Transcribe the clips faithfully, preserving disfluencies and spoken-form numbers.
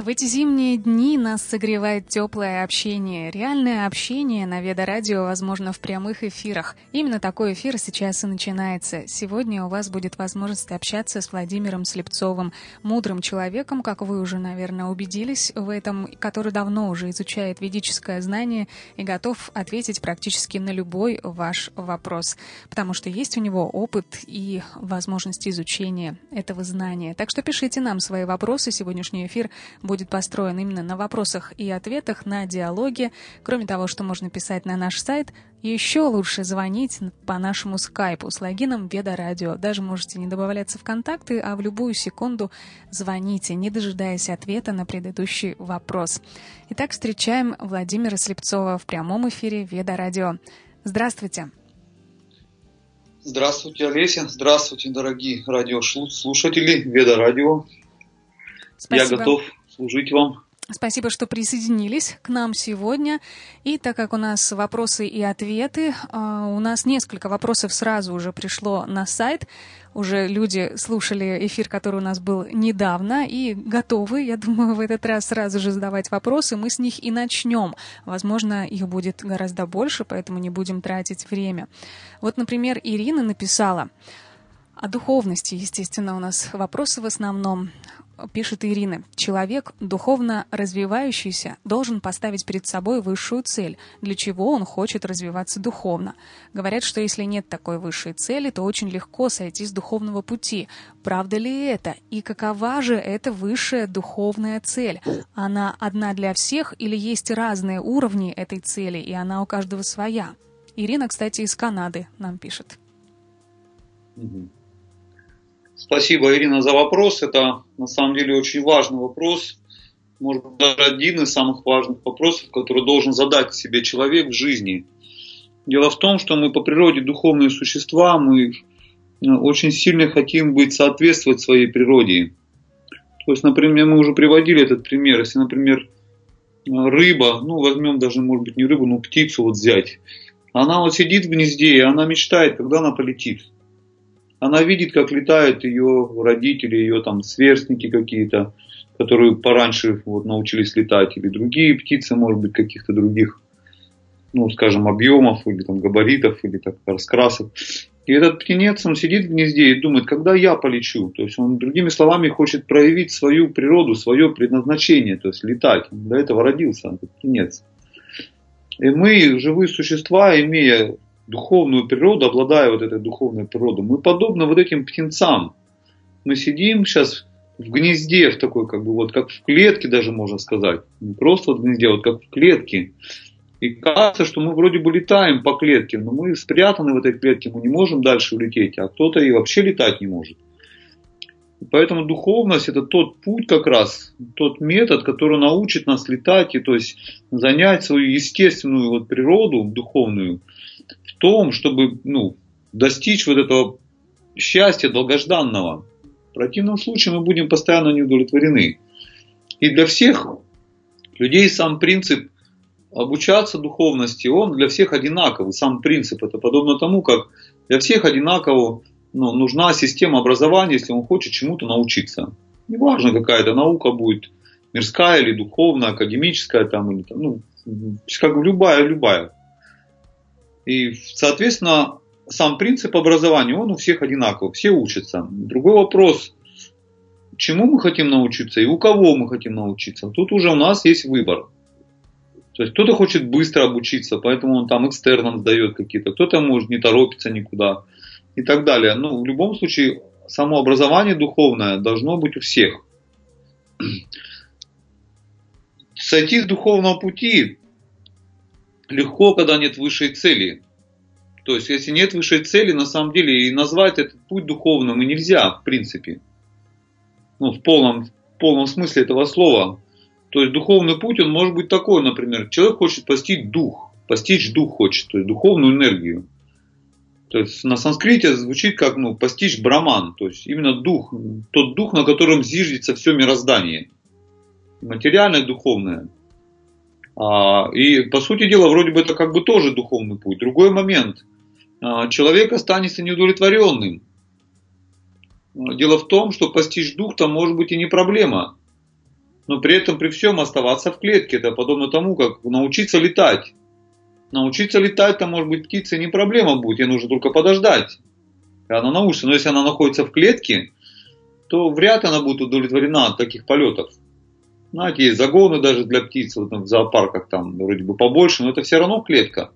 В эти зимние дни нас согревает теплое общение. Реальное общение на Веда-радио возможно в прямых эфирах. Именно такой эфир сейчас и начинается. Сегодня у вас будет возможность общаться с Владимиром Слепцовым, мудрым человеком, как вы уже, наверное, убедились в этом, который давно уже изучает ведическое знание и готов ответить практически на любой ваш вопрос, потому что есть у него опыт и возможность изучения этого знания. Так что пишите нам свои вопросы. Сегодняшний эфир будет построен именно на вопросах и ответах, на диалоге. Кроме того, что можно писать на наш сайт, еще лучше звонить по нашему скайпу с логином Веда-радио. Даже можете не добавляться в контакты, а в любую секунду звоните, не дожидаясь ответа на предыдущий вопрос. Итак, встречаем Владимира Слепцова в прямом эфире Веда-радио. Здравствуйте. Здравствуйте, Олеся. Здравствуйте, дорогие радиослушатели Веда-радио. Я готов служить вам. Спасибо, что присоединились к нам сегодня. И так как у нас вопросы и ответы, у нас несколько вопросов сразу уже пришло на сайт. Уже люди слушали эфир, который у нас был недавно, и готовы, я думаю, в этот раз сразу же задавать вопросы. Мы с них и начнем. Возможно, их будет гораздо больше, поэтому не будем тратить время. Вот, например, Ирина написала о духовности. Естественно, у нас вопросы в основном. Пишет Ирина: человек, духовно развивающийся, должен поставить перед собой высшую цель, для чего он хочет развиваться духовно. Говорят, что если нет такой высшей цели, то очень легко сойти с духовного пути. Правда ли это? И какова же эта высшая духовная цель? Она одна для всех или есть разные уровни этой цели, и она у каждого своя? Ирина, кстати, из Канады нам пишет. Спасибо, Ирина, за вопрос. Это на самом деле очень важный вопрос. Может быть, даже один из самых важных вопросов, который должен задать себе человек в жизни. Дело в том, что мы по природе духовные существа, мы очень сильно хотим быть, соответствовать своей природе. То есть, например, мы уже приводили этот пример. Если, например, рыба, ну возьмем даже, может быть, не рыбу, но птицу вот взять. Она вот сидит в гнезде, и она мечтает, когда она полетит. Она видит, как летают ее родители, ее там сверстники какие-то, которые пораньше вот научились летать, или другие птицы, может быть, каких-то других, ну, скажем, объемов, или там габаритов, или так раскрасок. И этот птенец, он сидит в гнезде и думает, когда я полечу. То есть он, другими словами, хочет проявить свою природу, свое предназначение, то есть летать. Он для этого родился, этот птенец. И мы, живые существа, имея духовную природу, обладая вот этой духовной природой, мы подобны вот этим птенцам. Мы сидим сейчас в гнезде, в такой, как бы, вот как в клетке даже можно сказать. Не просто в гнезде, а вот как в клетке. И кажется, что мы вроде бы летаем по клетке, но мы спрятаны в этой клетке, мы не можем дальше улететь, а кто-то и вообще летать не может. И поэтому духовность — это тот путь как раз, тот метод, который научит нас летать, и то есть занять свою естественную вот природу духовную, в том, чтобы, ну, достичь вот этого счастья долгожданного. В противном случае мы будем постоянно неудовлетворены. И для всех людей сам принцип обучаться духовности, он для всех одинаковый. Сам принцип — это подобно тому, как для всех одинаково, ну, нужна система образования, если он хочет чему-то научиться. Неважно, какая это наука будет, мирская или духовная, академическая, там, или, там, ну, как любая, любая. И, соответственно, сам принцип образования, он у всех одинаковый, все учатся. Другой вопрос, чему мы хотим научиться и у кого мы хотим научиться. Тут уже у нас есть выбор. То есть кто-то хочет быстро обучиться, поэтому он там экстерном сдает какие-то, кто-то может не торопиться никуда и так далее. Но в любом случае, само образование духовное должно быть у всех. Сойти с духовного пути легко, когда нет высшей цели. То есть, если нет высшей цели, на самом деле, и назвать этот путь духовным и нельзя, в принципе. Ну, в полном, в полном смысле этого слова. То есть, духовный путь, он может быть такой, например, человек хочет постичь дух, постичь дух хочет, то есть, духовную энергию. То есть, на санскрите звучит как, ну, постичь браман, то есть, именно дух, тот дух, на котором зиждется все мироздание. Материальное, духовное. И, по сути дела, вроде бы это как бы тоже духовный путь. Другой момент. Человек останется неудовлетворенным. Дело в том, что постичь дух там может быть и не проблема. но при этом при всем оставаться в клетке. Это подобно тому, как научиться летать. Научиться летать, там, может быть, птице не проблема будет, ей нужно только подождать. И она научится. Но если она находится в клетке, то вряд ли она будет удовлетворена от таких полетов. Знаете, есть загоны даже для птиц, вот в зоопарках там вроде бы побольше, но это все равно клетка.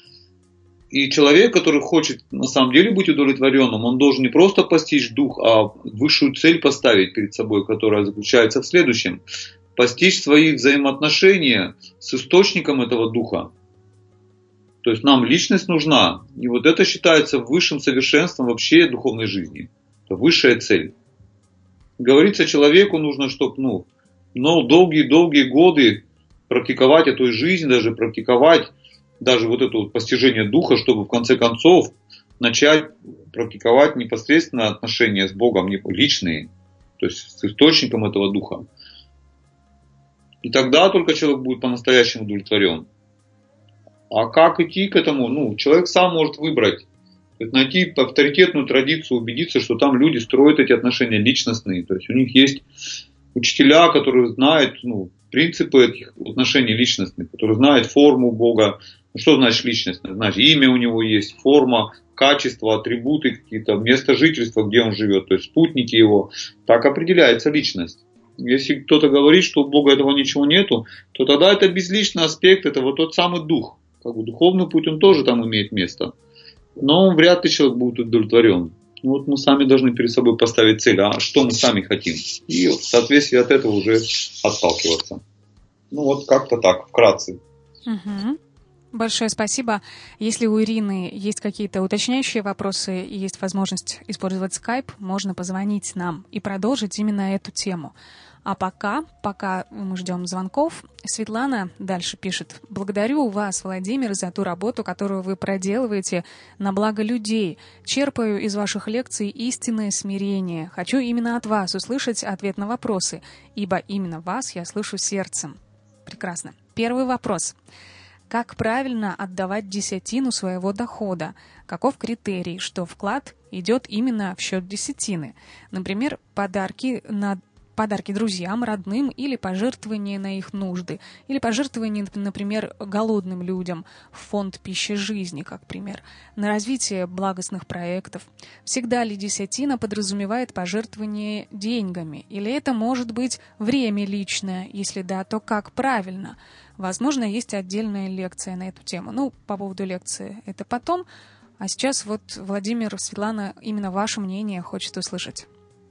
И человек, который хочет на самом деле быть удовлетворенным, он должен не просто постичь дух, а высшую цель поставить перед собой, которая заключается в следующем. Постичь свои взаимоотношения с источником этого духа. То есть нам личность нужна. И вот это считается высшим совершенством вообще духовной жизни. Это высшая цель. Говорится, человеку нужно, чтобы ну, но долгие-долгие годы практиковать эту жизнь, даже практиковать даже вот это вот постижение духа, чтобы в конце концов начать практиковать непосредственно отношения с Богом, личные, то есть с источником этого духа. И тогда только человек будет по-настоящему удовлетворен. А как идти к этому? Ну, человек сам может выбрать. То есть найти авторитетную традицию, убедиться, что там люди строят эти отношения личностные. То есть у них есть учителя, которые знают ну, принципы этих отношений личностных, которые знают форму Бога. Ну, что значит личностное? Значит, имя у него есть, форма, качества, атрибуты какие-то, место жительства, где он живет, то есть спутники его. Так определяется личность. Если кто-то говорит, что у Бога этого ничего нету, то тогда это безличный аспект, это вот тот самый дух. Как бы духовный путь, он тоже там имеет место. Но вряд ли человек будет удовлетворен. Вот мы сами должны перед собой поставить цель, а что мы сами хотим. И вот в соответствии от этого уже отталкиваться. Ну вот как-то так, вкратце. Угу. Большое спасибо. Если у Ирины есть какие-то уточняющие вопросы и есть возможность использовать скайп, можно позвонить нам и продолжить именно эту тему. А пока, пока мы ждем звонков, Светлана дальше пишет. Благодарю вас, Владимир, за ту работу, которую вы проделываете на благо людей. Черпаю из ваших лекций истинное смирение. Хочу именно от вас услышать ответ на вопросы, ибо именно вас я слышу сердцем. Прекрасно. Первый вопрос. Как правильно отдавать десятину своего дохода? Каков критерий, что вклад идет именно в счет десятины? Например, подарки на подарки друзьям, родным или пожертвования на их нужды, или пожертвования, например, голодным людям в фонд пищи жизни, как пример, на развитие благостных проектов. Всегда ли десятина подразумевает пожертвование деньгами, или это может быть время личное? Если да, то как правильно? Возможно, есть отдельная лекция на эту тему. Ну, по поводу лекции это потом, а сейчас вот Владимир, Светлана, именно ваше мнение хочет услышать.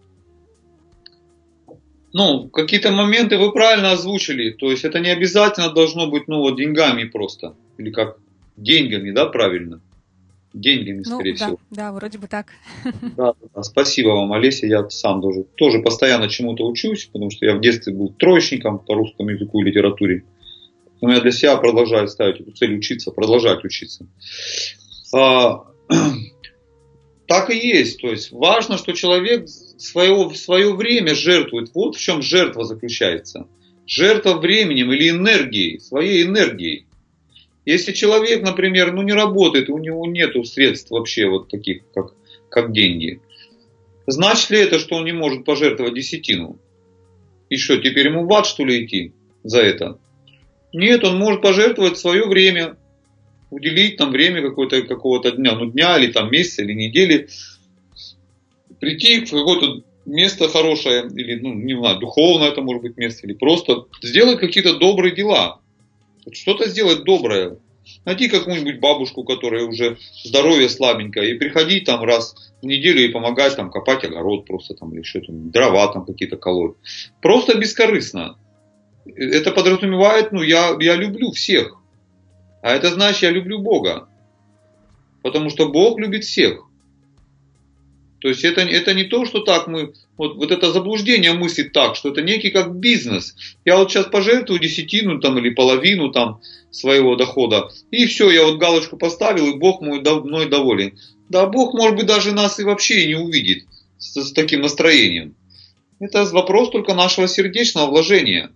Ну, какие-то моменты вы правильно озвучили. То есть это не обязательно должно быть, ну, вот деньгами просто. Или как деньгами, да, правильно? Деньгами, скорее ну, да, всего. Да, вроде бы так. Да, да, спасибо вам, Олеся. Я сам тоже, тоже постоянно чему-то учусь, потому что я в детстве был троечником по русскому языку и литературе. Но я для себя продолжаю ставить эту цель учиться, продолжать учиться. А, так и есть. То есть важно, что человек свое, свое время жертвует. Вот в чем жертва заключается. Жертва временем или энергией, своей энергией. Если человек, например, ну не работает, у него нет средств вообще вот таких, как, как деньги, значит ли это, что он не может пожертвовать десятину? И что, теперь ему в ад, что ли, идти за это? Нет, он может пожертвовать свое время, уделить там время какое-то, какого-то дня, ну дня или там месяца или недели, прийти в какое-то место хорошее, или, ну, не знаю, духовное это может быть место, или просто сделать какие-то добрые дела. Что-то сделать доброе. Найти какую-нибудь бабушку, которая уже здоровье слабенькое, и приходить там раз в неделю и помогать там копать огород просто там, или что-то, дрова там какие-то колоть. Просто бескорыстно. Это подразумевает, ну, я, я люблю всех. А это значит, я люблю Бога. Потому что Бог любит всех. То есть это, это не то, что так мы, вот, вот это заблуждение мыслит так, что это некий как бизнес. Я вот сейчас пожертвую десятину там, или половину там, своего дохода, и все, я вот галочку поставил, и Бог мой, мной доволен. Да, Бог, может быть, даже нас и вообще не увидит с, с таким настроением. Это вопрос только нашего сердечного вложения.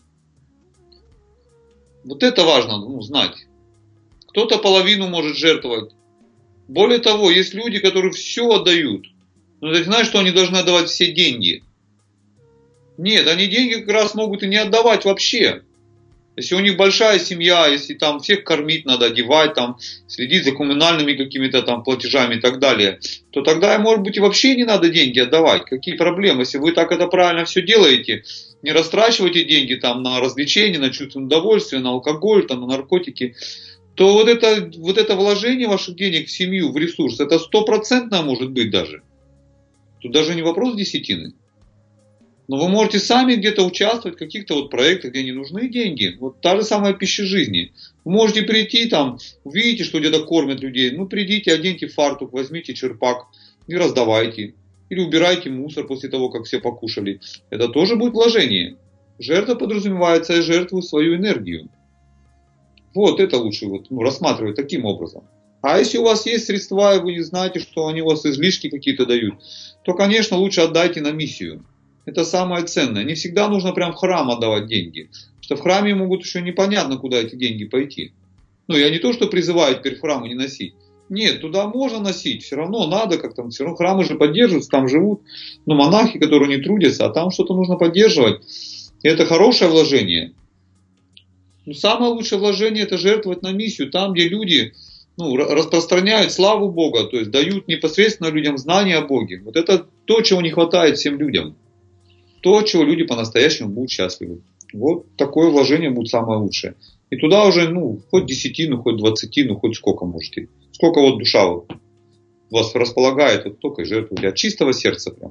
Вот это важно, ну, знать. Кто-то половину может жертвовать. Более того, есть люди, которые все отдают. Но ты знаешь, что они должны отдавать все деньги? Нет, они деньги как раз могут и не отдавать вообще. Если у них большая семья, если там всех кормить надо, одевать, там, следить за коммунальными какими-то там платежами и так далее, то тогда, может быть, и вообще не надо деньги отдавать. Какие проблемы? Если вы так это правильно все делаете, не растрачиваете деньги там на развлечения, на чувственное удовольствие, на алкоголь, там, на наркотики, то вот это, вот это вложение ваших денег в семью, в ресурс, это стопроцентно может быть даже. Тут даже не вопрос десятины. Но вы можете сами где-то участвовать в каких-то вот проектах, где не нужны деньги. Вот та же самая пища жизни. Вы можете прийти там, увидите, что где-то кормят людей. Ну придите, оденьте фартук, возьмите черпак и раздавайте. Или убирайте мусор после того, как все покушали. Это тоже будет вложение. Жертва подразумевается, я жертвую свою энергию. Вот это лучше вот, ну, рассматривать таким образом. А если у вас есть средства, и вы не знаете, что они у вас излишки какие-то дают, то, конечно, лучше отдайте на миссию. Это самое ценное. Не всегда нужно прям в храм отдавать деньги. Потому что в храме могут еще непонятно, куда эти деньги пойти. Ну, я не то, что призываю теперь в храмы не носить. Нет, туда можно носить. Все равно надо, как там, все равно храмы же поддерживаются, там живут ну, монахи, которые не трудятся, а там что-то нужно поддерживать. И это хорошее вложение. Но самое лучшее вложение это жертвовать на миссию. Там, где люди ну, распространяют славу Бога, то есть дают непосредственно людям знания о Боге. Вот это то, чего не хватает всем людям. То, от чего люди по-настоящему будут счастливы. Вот такое вложение будет самое лучшее. И туда уже, ну, хоть десятину, хоть двадцатину, хоть сколько можете. Сколько вот душа вот вас располагает, вот только и жертвуйте. От чистого сердца прям.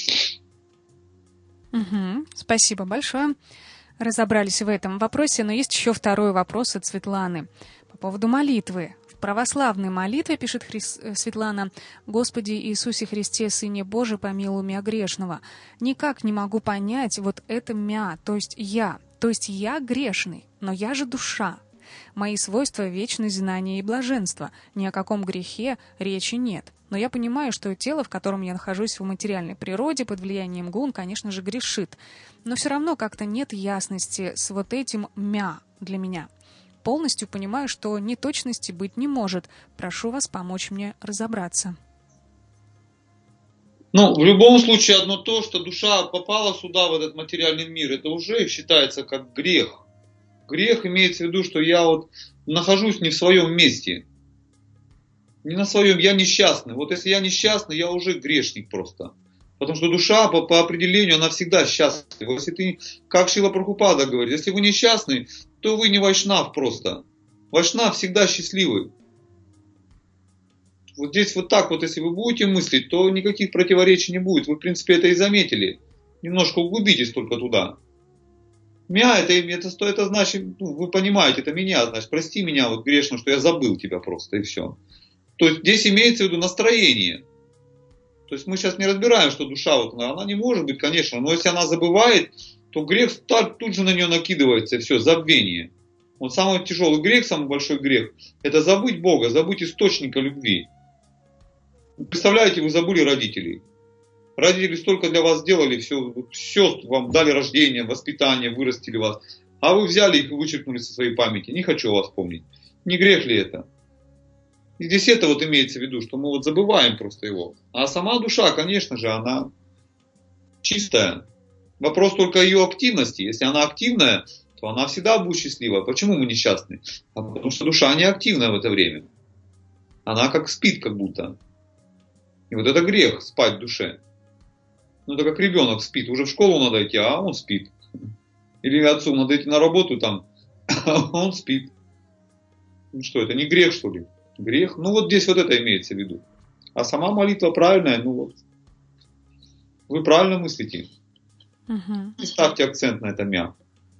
Угу, спасибо большое. Разобрались в этом вопросе, но есть еще второй вопрос от Светланы. По поводу молитвы. В православной молитве, пишет Хрис... Светлана, «Господи Иисусе Христе, Сыне Божий, помилуй меня грешного». Никак не могу понять вот это «мя», то есть «я». То есть я грешный, но я же душа. Мои свойства — вечность, знание и блаженство. Ни о каком грехе речи нет. Но я понимаю, что тело, в котором я нахожусь в материальной природе, под влиянием гун, конечно же, грешит. Но все равно как-то нет ясности с вот этим «мя» для меня. Полностью понимаю, что неточности быть не может. Прошу вас помочь мне разобраться. Ну, в любом случае, одно то, что душа попала сюда, в этот материальный мир, это уже считается как грех. Грех имеется в виду, что я вот нахожусь не в своем месте. Не на своем, я несчастный. Вот если я несчастный, я уже грешник просто. Потому что душа по, по определению, она всегда счастлива. Если ты, как Шрила Прабхупада говорит, если вы несчастный, то вы не вайшнав просто. Вайшнав всегда счастливый. Вот здесь вот так вот, если вы будете мыслить, то никаких противоречий не будет. Вы, в принципе, это и заметили. Немножко углубитесь только туда. Меня, это, это, это значит, ну, вы понимаете, это меня, значит, прости меня, вот грешно, что я забыл тебя просто, и все. То есть здесь имеется в виду настроение. То есть мы сейчас не разбираем, что душа, вот она, она не может быть, конечно, но если она забывает, то грех тут же на нее накидывается, и все, забвение. Вот самый тяжелый грех, самый большой грех, это забыть Бога, забыть источника любви. Представляете, вы забыли родителей. Родители столько для вас сделали, все, все вам дали рождение, воспитание, вырастили вас. А вы взяли их и вычеркнули со своей памяти. Не хочу вас помнить. Не грех ли это? И здесь это вот имеется в виду, что мы вот забываем просто его. А сама душа, конечно же, она чистая. Вопрос только ее активности. Если она активная, то она всегда будет счастлива. Почему мы несчастны? А потому что душа не активная в это время. Она как спит как будто. И вот это грех, спать в душе. Ну это как ребенок спит. Уже в школу надо идти, а он спит. Или отцу надо идти на работу там, а он спит. Ну что, это не грех, что ли? Грех. Ну вот здесь вот это имеется в виду. А сама молитва правильная, ну вот. Вы правильно мыслите. Угу. И ставьте акцент на это «мя».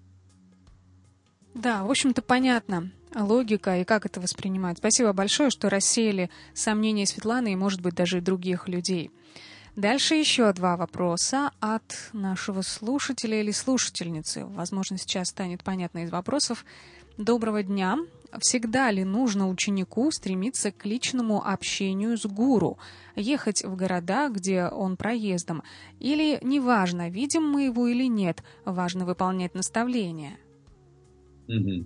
Да, в общем-то, понятно логика и как это воспринимать. Спасибо большое, что рассеяли сомнения Светланы и, может быть, даже и других людей. Дальше еще два вопроса от нашего слушателя или слушательницы. Возможно, сейчас станет понятно из вопросов. Доброго дня. Всегда ли нужно ученику стремиться к личному общению с гуру, ехать в города, где он проездом? Или неважно, видим мы его или нет, важно выполнять наставления? Угу.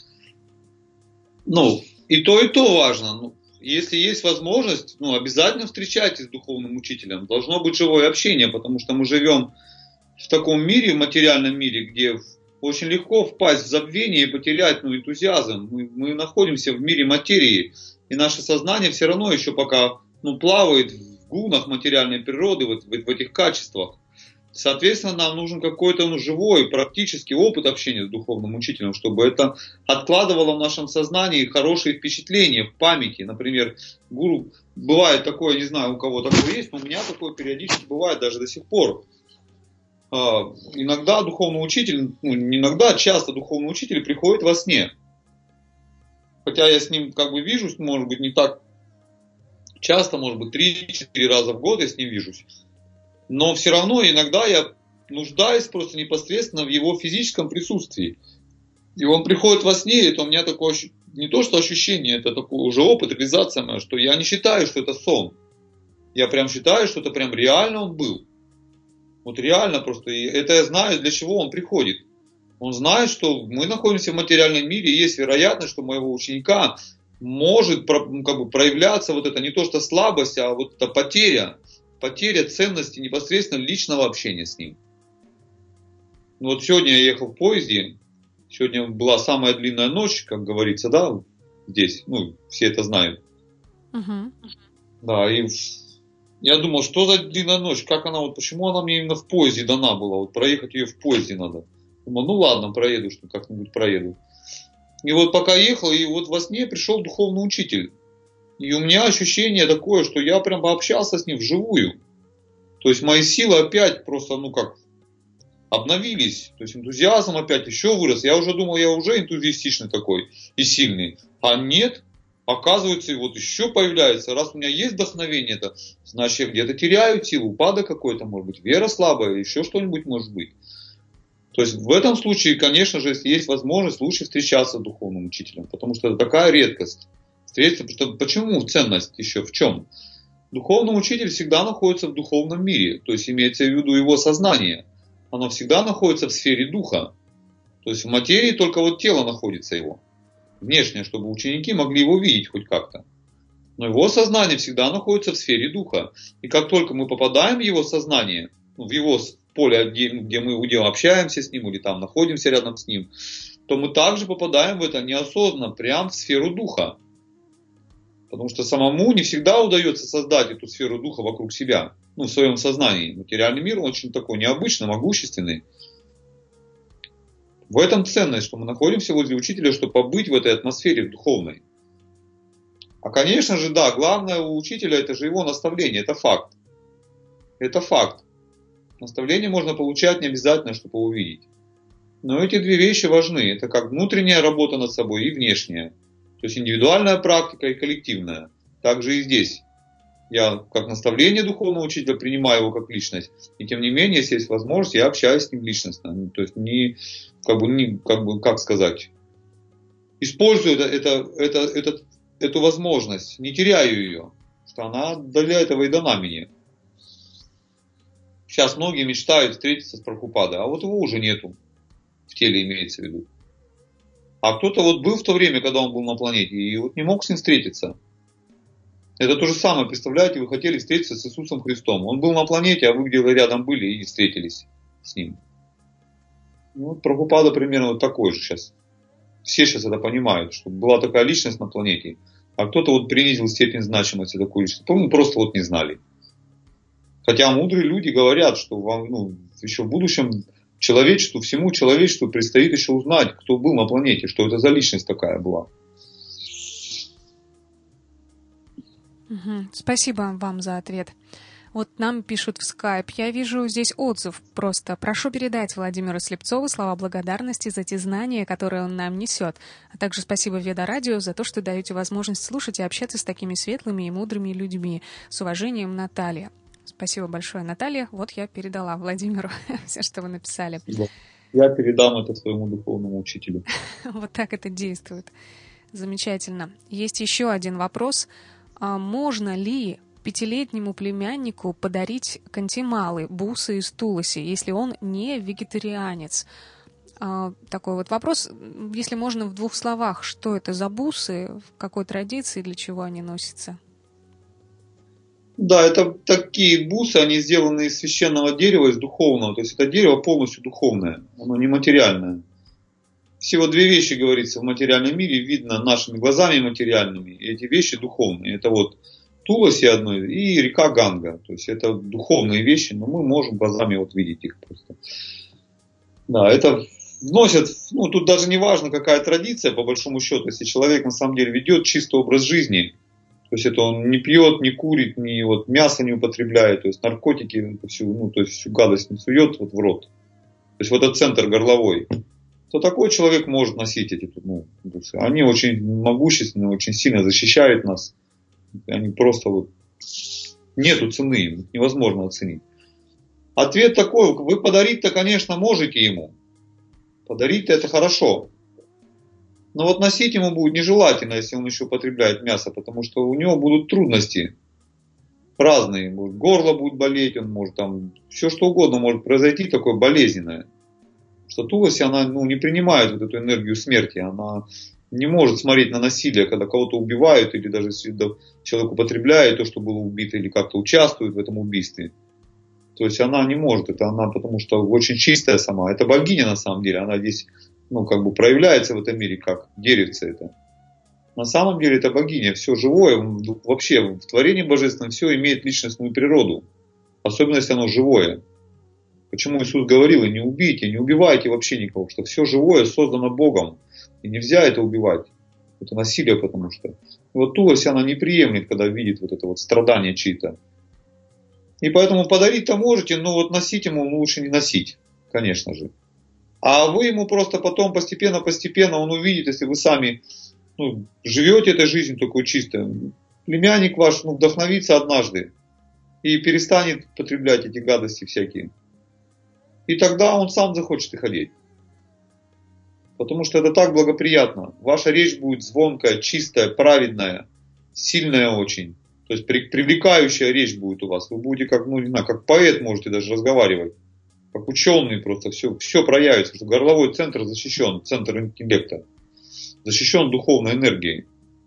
Ну, и то, и то важно. Ну, если есть возможность, ну, обязательно встречайтесь с духовным учителем. Должно быть живое общение, потому что мы живем в таком мире, в материальном мире, где очень легко впасть в забвение и потерять ну, энтузиазм. Мы, мы находимся в мире материи, и наше сознание все равно еще пока ну, плавает в гунах материальной природы, вот, в, в этих качествах. Соответственно, нам нужен какой-то ну, живой, практический опыт общения с духовным учителем, чтобы это откладывало в нашем сознании хорошие впечатления в памяти. Например, гуру, бывает такое, не знаю, у кого такое есть, но у меня такое периодически бывает даже до сих пор. Иногда духовный учитель, ну не иногда, а часто духовный учитель приходит во сне. Хотя я с ним как бы вижусь, может быть, не так часто, может быть, три-четыре раза в год я с ним вижусь. Но все равно иногда я нуждаюсь просто непосредственно в его физическом присутствии. И он приходит во сне, и это у меня такое, не то что ощущение, это такой уже опыт, реализация моя, что я не считаю, что это сон. Я прям считаю, что это прям реально он был. Вот реально просто, и это я знаю, для чего он приходит. Он знает, что мы находимся в материальном мире, и есть вероятность, что у моего ученика может как бы проявляться вот это не то что слабость, а вот эта потеря, потеря ценности непосредственно личного общения с ним. Ну вот сегодня я ехал в поезде, сегодня была самая длинная ночь, как говорится, да, здесь, ну все это знают. Uh-huh. Да, и я думал, что за длинная ночь, как она, вот почему она мне именно в поезде дана была, вот проехать ее в поезде надо. Думал, ну ладно, проеду, что как-нибудь проеду. И вот пока ехал, и вот во сне пришел духовный учитель. И у меня ощущение такое, что я прям пообщался с ним вживую. То есть мои силы опять просто, ну как, обновились. То есть энтузиазм опять еще вырос. Я уже думал, я уже энтузиастичный такой и сильный. А нет. Оказывается, и вот еще появляется, раз у меня есть вдохновение, это значит, я где-то теряю силу, упадок какой-то, может быть, вера слабая, еще что-нибудь может быть. То есть в этом случае, конечно же, если есть возможность, лучше встречаться с духовным учителем, потому что это такая редкость. Встретиться, что, почему ценность еще в чем? Духовный учитель всегда находится в духовном мире, то есть имеется в виду его сознание. Оно всегда находится в сфере духа. То есть в материи только вот тело находится его. Внешне, чтобы ученики могли его видеть хоть как-то. Но его сознание всегда находится в сфере духа. И как только мы попадаем в его сознание, ну, в его поле, где, где мы общаемся с ним или там находимся рядом с ним, то мы также попадаем в это неосознанно, прямо в сферу духа. Потому что самому не всегда удается создать эту сферу духа вокруг себя, ну, в своем сознании. Материальный мир, он очень такой необычный, могущественный. В этом ценность, что мы находимся возле учителя, чтобы побыть в этой атмосфере духовной. А конечно же, да, главное у учителя это же его наставление, это факт. Это факт. Наставление можно получать не обязательно, чтобы увидеть. Но эти две вещи важны. Это как внутренняя работа над собой и внешняя. То есть индивидуальная практика и коллективная. Также и здесь. Я как наставление духовного учителя принимаю его как личность. И тем не менее, если есть возможность, я общаюсь с ним личностно. То есть не, как бы, не, как бы, как сказать, использую это, это, это, это, эту возможность, не теряю ее. Что она для этого и дана мне. Сейчас многие мечтают встретиться с Прабхупадой, а вот его уже нету. В теле имеется в виду. А кто-то вот был в то время, когда он был на планете, и вот не мог с ним встретиться. Это то же самое, представляете, вы хотели встретиться с Иисусом Христом. Он был на планете, а вы где-то рядом были и встретились с ним. Ну, Прабхупада примерно вот такой же сейчас. Все сейчас это понимают, что была такая личность на планете, а кто-то вот принизил степень значимости такой личности. Ну, просто вот не знали. Хотя мудрые люди говорят, что вам, ну, еще в будущем человечеству, всему человечеству предстоит еще узнать, кто был на планете, что это за личность такая была. Угу. Спасибо вам за ответ. Вот нам пишут в скайп. Я вижу здесь отзыв просто. Прошу передать Владимиру Слепцову слова благодарности за те знания, которые он нам несет. А также спасибо Веда-радио за то, что даете возможность слушать и общаться с такими светлыми и мудрыми людьми. С уважением, Наталья. Спасибо большое, Наталья. Вот я передала Владимиру все, что вы написали. Я передам это своему духовному учителю. Вот так это действует. Замечательно. Есть еще один вопрос. А можно ли пятилетнему племяннику подарить кантималы, бусы из туласи, если он не вегетарианец? А, такой вот вопрос. Если можно в двух словах, что это за бусы, в какой традиции, для чего они носятся? Да, это такие бусы, они сделаны из священного дерева, из духовного. То есть это дерево полностью духовное, оно не материальное. Всего две вещи, говорится, в материальном мире видно нашими глазами материальными. И эти вещи духовные. Это вот Туласи одно и река Ганга. То есть это духовные вещи, но мы можем глазами вот видеть их просто. Да, это вносят, ну тут даже не важно, какая традиция, по большому счету, если человек на самом деле ведет чистый образ жизни, то есть это он не пьет, не курит, не вот мясо не употребляет, то есть наркотики, всю, ну, то есть всю гадость не сует вот в рот, то есть вот этот центр горловой, то такой человек может носить эти, ну, они очень могущественны, очень сильно защищают нас, они просто вот, нету цены, их невозможно оценить. Ответ такой, вы подарить-то, конечно, можете ему, подарить-то это хорошо. Но вот носить ему будет нежелательно, если он еще употребляет мясо, потому что у него будут трудности разные. Может, горло будет болеть, он может там, все что угодно может произойти такое болезненное. Что Туласи, она ну, не принимает вот эту энергию смерти, она не может смотреть на насилие, когда кого-то убивают, или даже если человек употребляет то, что было убито, или как-то участвует в этом убийстве. То есть она не может, это она, потому что очень чистая сама. Это богиня на самом деле, она здесь ну, как бы проявляется в этом мире как деревце это. На самом деле это богиня, все живое, вообще в творении божественном все имеет личностную природу. Особенно если оно живое. Почему Иисус говорил, не убейте, не убивайте вообще никого, что все живое создано Богом. И нельзя это убивать. Это насилие, потому что. И вот Туласи она не приемлет, когда видит вот это вот страдание чьи-то. И поэтому подарить-то можете, но вот носить ему лучше не носить, конечно же. А вы ему просто потом постепенно-постепенно он увидит, если вы сами ну, живете этой жизнью такой чистой, племянник ваш ну, вдохновится однажды и перестанет потреблять эти гадости всякие. И тогда он сам захочет их одеть. Потому что это так благоприятно. Ваша речь будет звонкая, чистая, праведная, сильная очень. То есть привлекающая речь будет у вас. Вы будете как, ну, не знаю, как поэт можете даже разговаривать. Как ученый просто все, все проявится, что горловой центр защищен, центр интеллекта, защищен духовной энергией.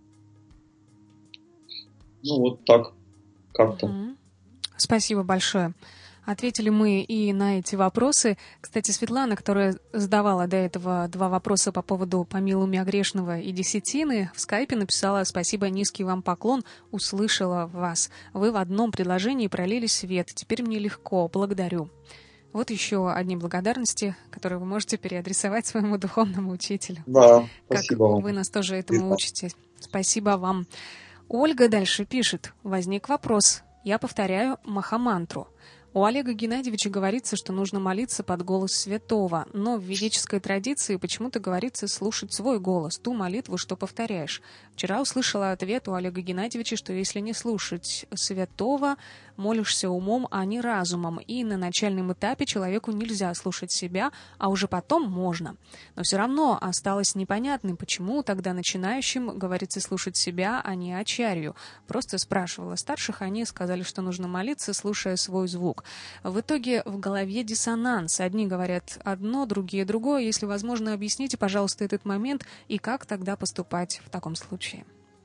Ну вот так, как-то. Угу. Спасибо большое. Ответили мы и на эти вопросы. Кстати, Светлана, которая задавала до этого два вопроса по поводу «Помилуй меня грешного» и «Десятины», в скайпе написала «Спасибо, низкий вам поклон, услышала вас. Вы в одном предложении пролили свет. Теперь мне легко. Благодарю». Вот еще одни благодарности, которые вы можете переадресовать своему духовному учителю. Да, спасибо как вам. Вы нас тоже этому учите. Спасибо вам. Ольга дальше пишет. Возник вопрос. Я повторяю махамантру. У Олега Геннадьевича говорится, что нужно молиться под голос святого, но в ведической традиции почему-то говорится слушать свой голос, ту молитву, что повторяешь. Вчера услышала ответ у Олега Геннадьевича, что если не слушать святого, молишься умом, а не разумом, и на начальном этапе человеку нельзя слушать себя, а уже потом можно. Но все равно осталось непонятным, почему тогда начинающим говорится слушать себя, а не ачарью. Просто спрашивала старших, они сказали, что нужно молиться, слушая свой звук. В итоге в голове диссонанс. Одни говорят одно, другие другое. Если возможно, объясните, пожалуйста, этот момент и как тогда поступать в таком случае.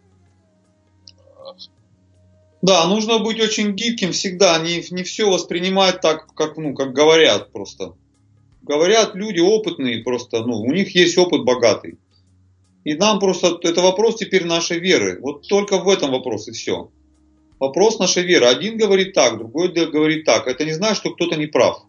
Да, нужно быть очень гибким всегда, не, не все воспринимать так, как, ну, как говорят просто. Говорят люди опытные просто, ну, у них есть опыт богатый. И нам просто, это вопрос теперь нашей веры. Вот только в этом вопросе все. Вопрос нашей веры. Один говорит так, другой говорит так. Это не значит, что кто-то не прав.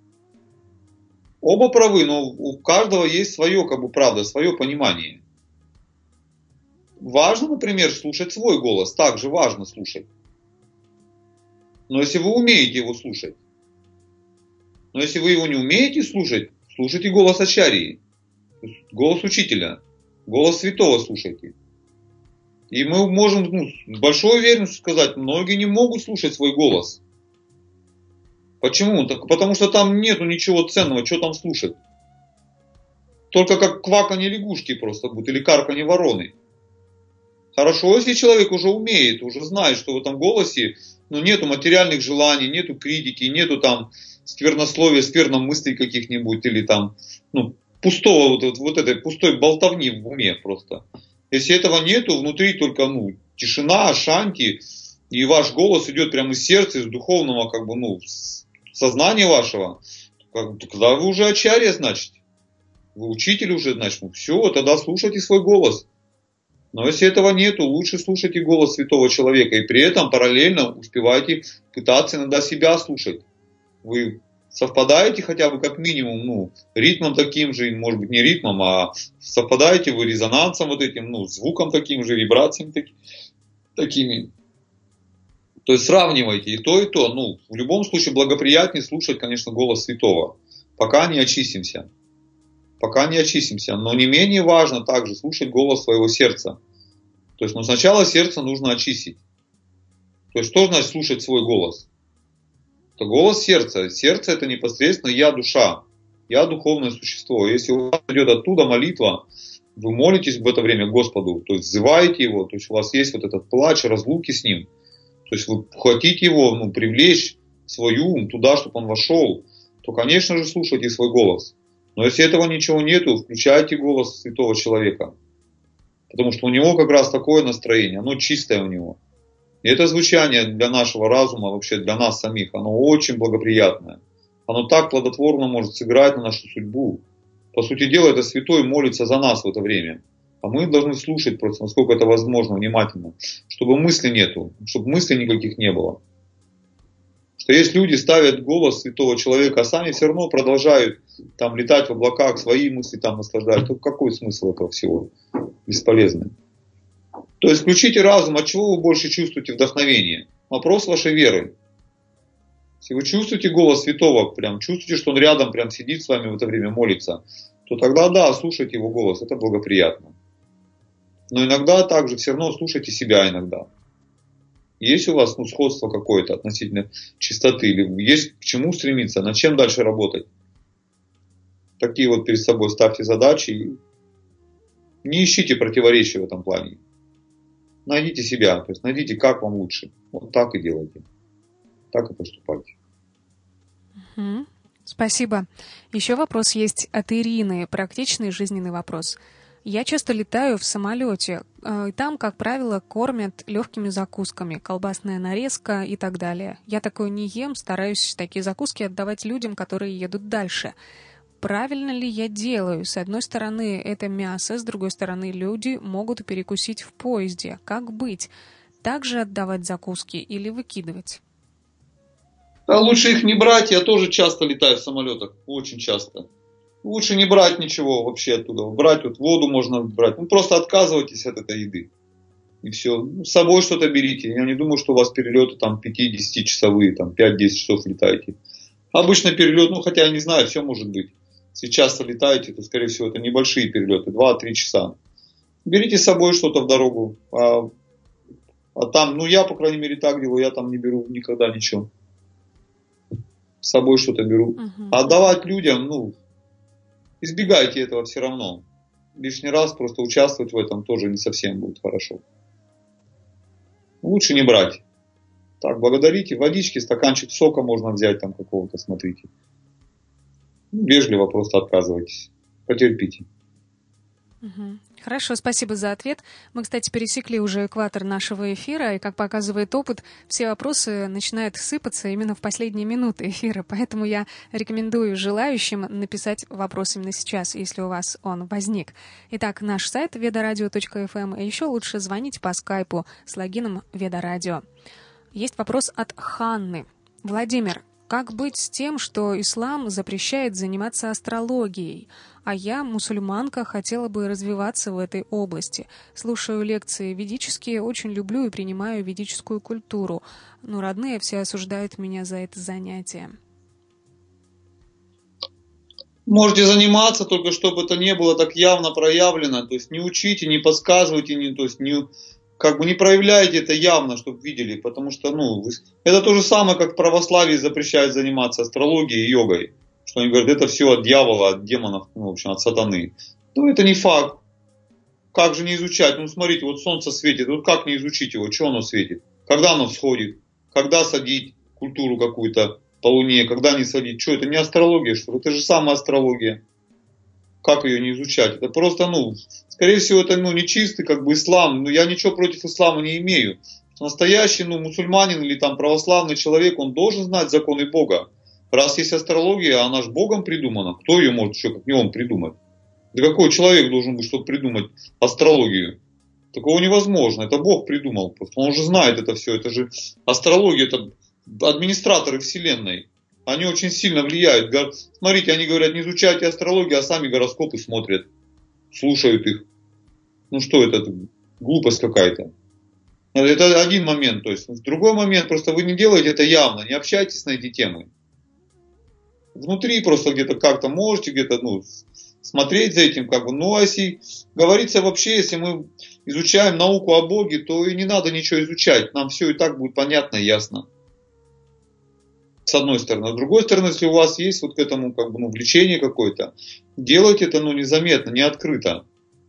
Оба правы, но у каждого есть свое, как бы, правда, свое понимание. Важно, например, слушать свой голос. Также важно слушать. Но если вы умеете его слушать. Но если вы его не умеете слушать, слушайте голос ачарьи. Голос учителя. Голос святого слушайте. И мы можем ну, с большой уверенностью сказать, многие не могут слушать свой голос. Почему? Так, потому что там нету ничего ценного, что там слушать. Только как кваканье лягушки просто будет, или карканье вороны. Хорошо, если человек уже умеет, уже знает, что в этом голосе ну, нету материальных желаний, нету критики, нету там сквернословия, скверномыслий каких-нибудь, или там ну, пустого, вот, вот этой пустой болтовни в уме просто. Если этого нету, внутри только ну, тишина, шанти, и ваш голос идет прямо из сердца, из духовного, как бы, ну, сознания вашего, тогда вы уже ачарья, значит. Вы учитель уже, значит. Ну, все, тогда слушайте свой голос. Но если этого нету, лучше слушайте голос святого человека. И при этом параллельно успевайте пытаться иногда себя слушать. Вы совпадаете хотя бы как минимум, ну, ритмом таким же, может быть не ритмом, а совпадаете вы резонансом вот этим, ну, звуком таким же, вибрациями таки, такими. То есть сравнивайте и то, и то. Ну, в любом случае благоприятнее слушать, конечно, голос святого, пока не очистимся. Пока не очистимся. Но не менее важно также слушать голос своего сердца. То есть, ну, сначала сердце нужно очистить. То есть, что значит слушать свой голос? Это голос сердца. Сердце — это непосредственно я, душа. Я духовное существо. Если у вас идет оттуда молитва, вы молитесь в это время Господу, то есть взываете Его, то есть у вас есть вот этот плач, разлуки с Ним. То есть вы хотите Его, ну, привлечь в свой ум туда, чтобы Он вошел, то, конечно же, слушайте свой голос. Но если этого ничего нету, включайте голос святого человека. Потому что у него как раз такое настроение, оно чистое у него. И это звучание для нашего разума, вообще для нас самих, оно очень благоприятное. Оно так плодотворно может сыграть на нашу судьбу. По сути дела, это святой молится за нас в это время. А мы должны слушать просто, насколько это возможно, внимательно. Чтобы мысли нету, чтобы мыслей никаких не было. Что есть люди, ставят голос святого человека, а сами все равно продолжают там летать в облаках, свои мысли там наслаждать. То какой смысл этого всего? Бесполезный. То есть включите разум, от чего вы больше чувствуете вдохновение? Вопрос вашей веры. Если вы чувствуете голос святого, прям чувствуете, что он рядом прям сидит с вами в это время, молится, то тогда да, слушайте его голос, это благоприятно. Но иногда также все равно слушайте себя иногда. Есть у вас, ну, сходство какое-то относительно чистоты, или есть к чему стремиться, над чем дальше работать. Такие вот перед собой ставьте задачи и не ищите противоречия в этом плане. Найдите себя, то есть найдите, как вам лучше. Вот так и делайте. Так и поступайте. Угу. Спасибо. Еще вопрос есть от Ирины. Практичный жизненный вопрос. Я часто летаю в самолете, и там, как правило, кормят легкими закусками, колбасная нарезка и так далее. Я такое не ем, стараюсь такие закуски отдавать людям, которые едут дальше. Правильно ли я делаю? С одной стороны, это мясо, с другой стороны, люди могут перекусить в поезде. Как быть? Также отдавать закуски или выкидывать? А лучше их не брать, я тоже часто летаю в самолетах, очень часто. Лучше не брать ничего вообще оттуда. Брать вот воду можно брать. Ну просто отказывайтесь от этой еды. И все. Ну, с собой что-то берите. Я не думаю, что у вас перелеты там пять-десятичасовые, там пять-десять часов летаете. Обычно перелет, ну хотя я не знаю, все может быть. Если часто летаете, то скорее всего это небольшие перелеты, два-три часа. Берите с собой что-то в дорогу. А, а там, ну я по крайней мере так делаю, я там не беру никогда ничего. С собой что-то беру. Uh-huh. А отдавать людям, ну, избегайте этого все равно. Лишний раз просто участвовать в этом тоже не совсем будет хорошо. Лучше не брать. Так, благодарите. Водички, стаканчик сока можно взять там какого-то, смотрите. Вежливо просто отказывайтесь. Потерпите. Угу. Хорошо, спасибо за ответ. Мы, кстати, пересекли уже экватор нашего эфира, и, как показывает опыт, все вопросы начинают сыпаться именно в последние минуты эфира, поэтому я рекомендую желающим написать вопрос именно сейчас, если у вас он возник. Итак, наш сайт ведарадио точка эф эм, и еще лучше звонить по скайпу с логином Ведарадио. Есть вопрос от Ханны. Владимир, как быть с тем, что ислам запрещает заниматься астрологией, а я, мусульманка, хотела бы развиваться в этой области? Слушаю лекции ведические, очень люблю и принимаю ведическую культуру, но родные все осуждают меня за это занятие. Можете заниматься, только чтобы это не было так явно проявлено, то есть не учите, не подсказывайте, не, то есть не... Как бы не проявляйте это явно, чтобы видели, потому что, ну, это то же самое, как в православии запрещают заниматься астрологией и йогой. Что они говорят, это все от дьявола, от демонов, ну, в общем, от сатаны. Ну, это не факт. Как же не изучать? Ну, смотрите, вот солнце светит, вот как не изучить его, что оно светит? Когда оно всходит? Когда садить культуру какую-то по луне? Когда не садить? Что, это не астрология, что ли? Это же самая астрология. Как ее не изучать? Это просто, ну, скорее всего, это, ну, нечистый, как бы, ислам. Но я ничего против ислама не имею. Настоящий, ну, мусульманин или там православный человек, он должен знать законы Бога. Раз есть астрология, она же Богом придумана, кто ее может еще как не он придумать? Да какой человек должен быть, чтобы придумать астрологию? Такого невозможно, это Бог придумал, просто он же знает это все, это же астрология, это администраторы Вселенной. Они очень сильно влияют. Смотрите, они говорят, не изучайте астрологию, а сами гороскопы смотрят, слушают их. Ну что это, глупость какая-то. Это один момент. То есть, другой момент, просто вы не делаете это явно, не общайтесь на эти темы. Внутри просто где-то как-то можете где-то ну, смотреть за этим. Как бы. Ну а если говорится вообще, если мы изучаем науку о Боге, то и не надо ничего изучать. Нам все и так будет понятно и ясно. С одной стороны. С другой стороны, если у вас есть вот к этому как бы, ну, влечение какое-то, делайте это ну, незаметно, не открыто.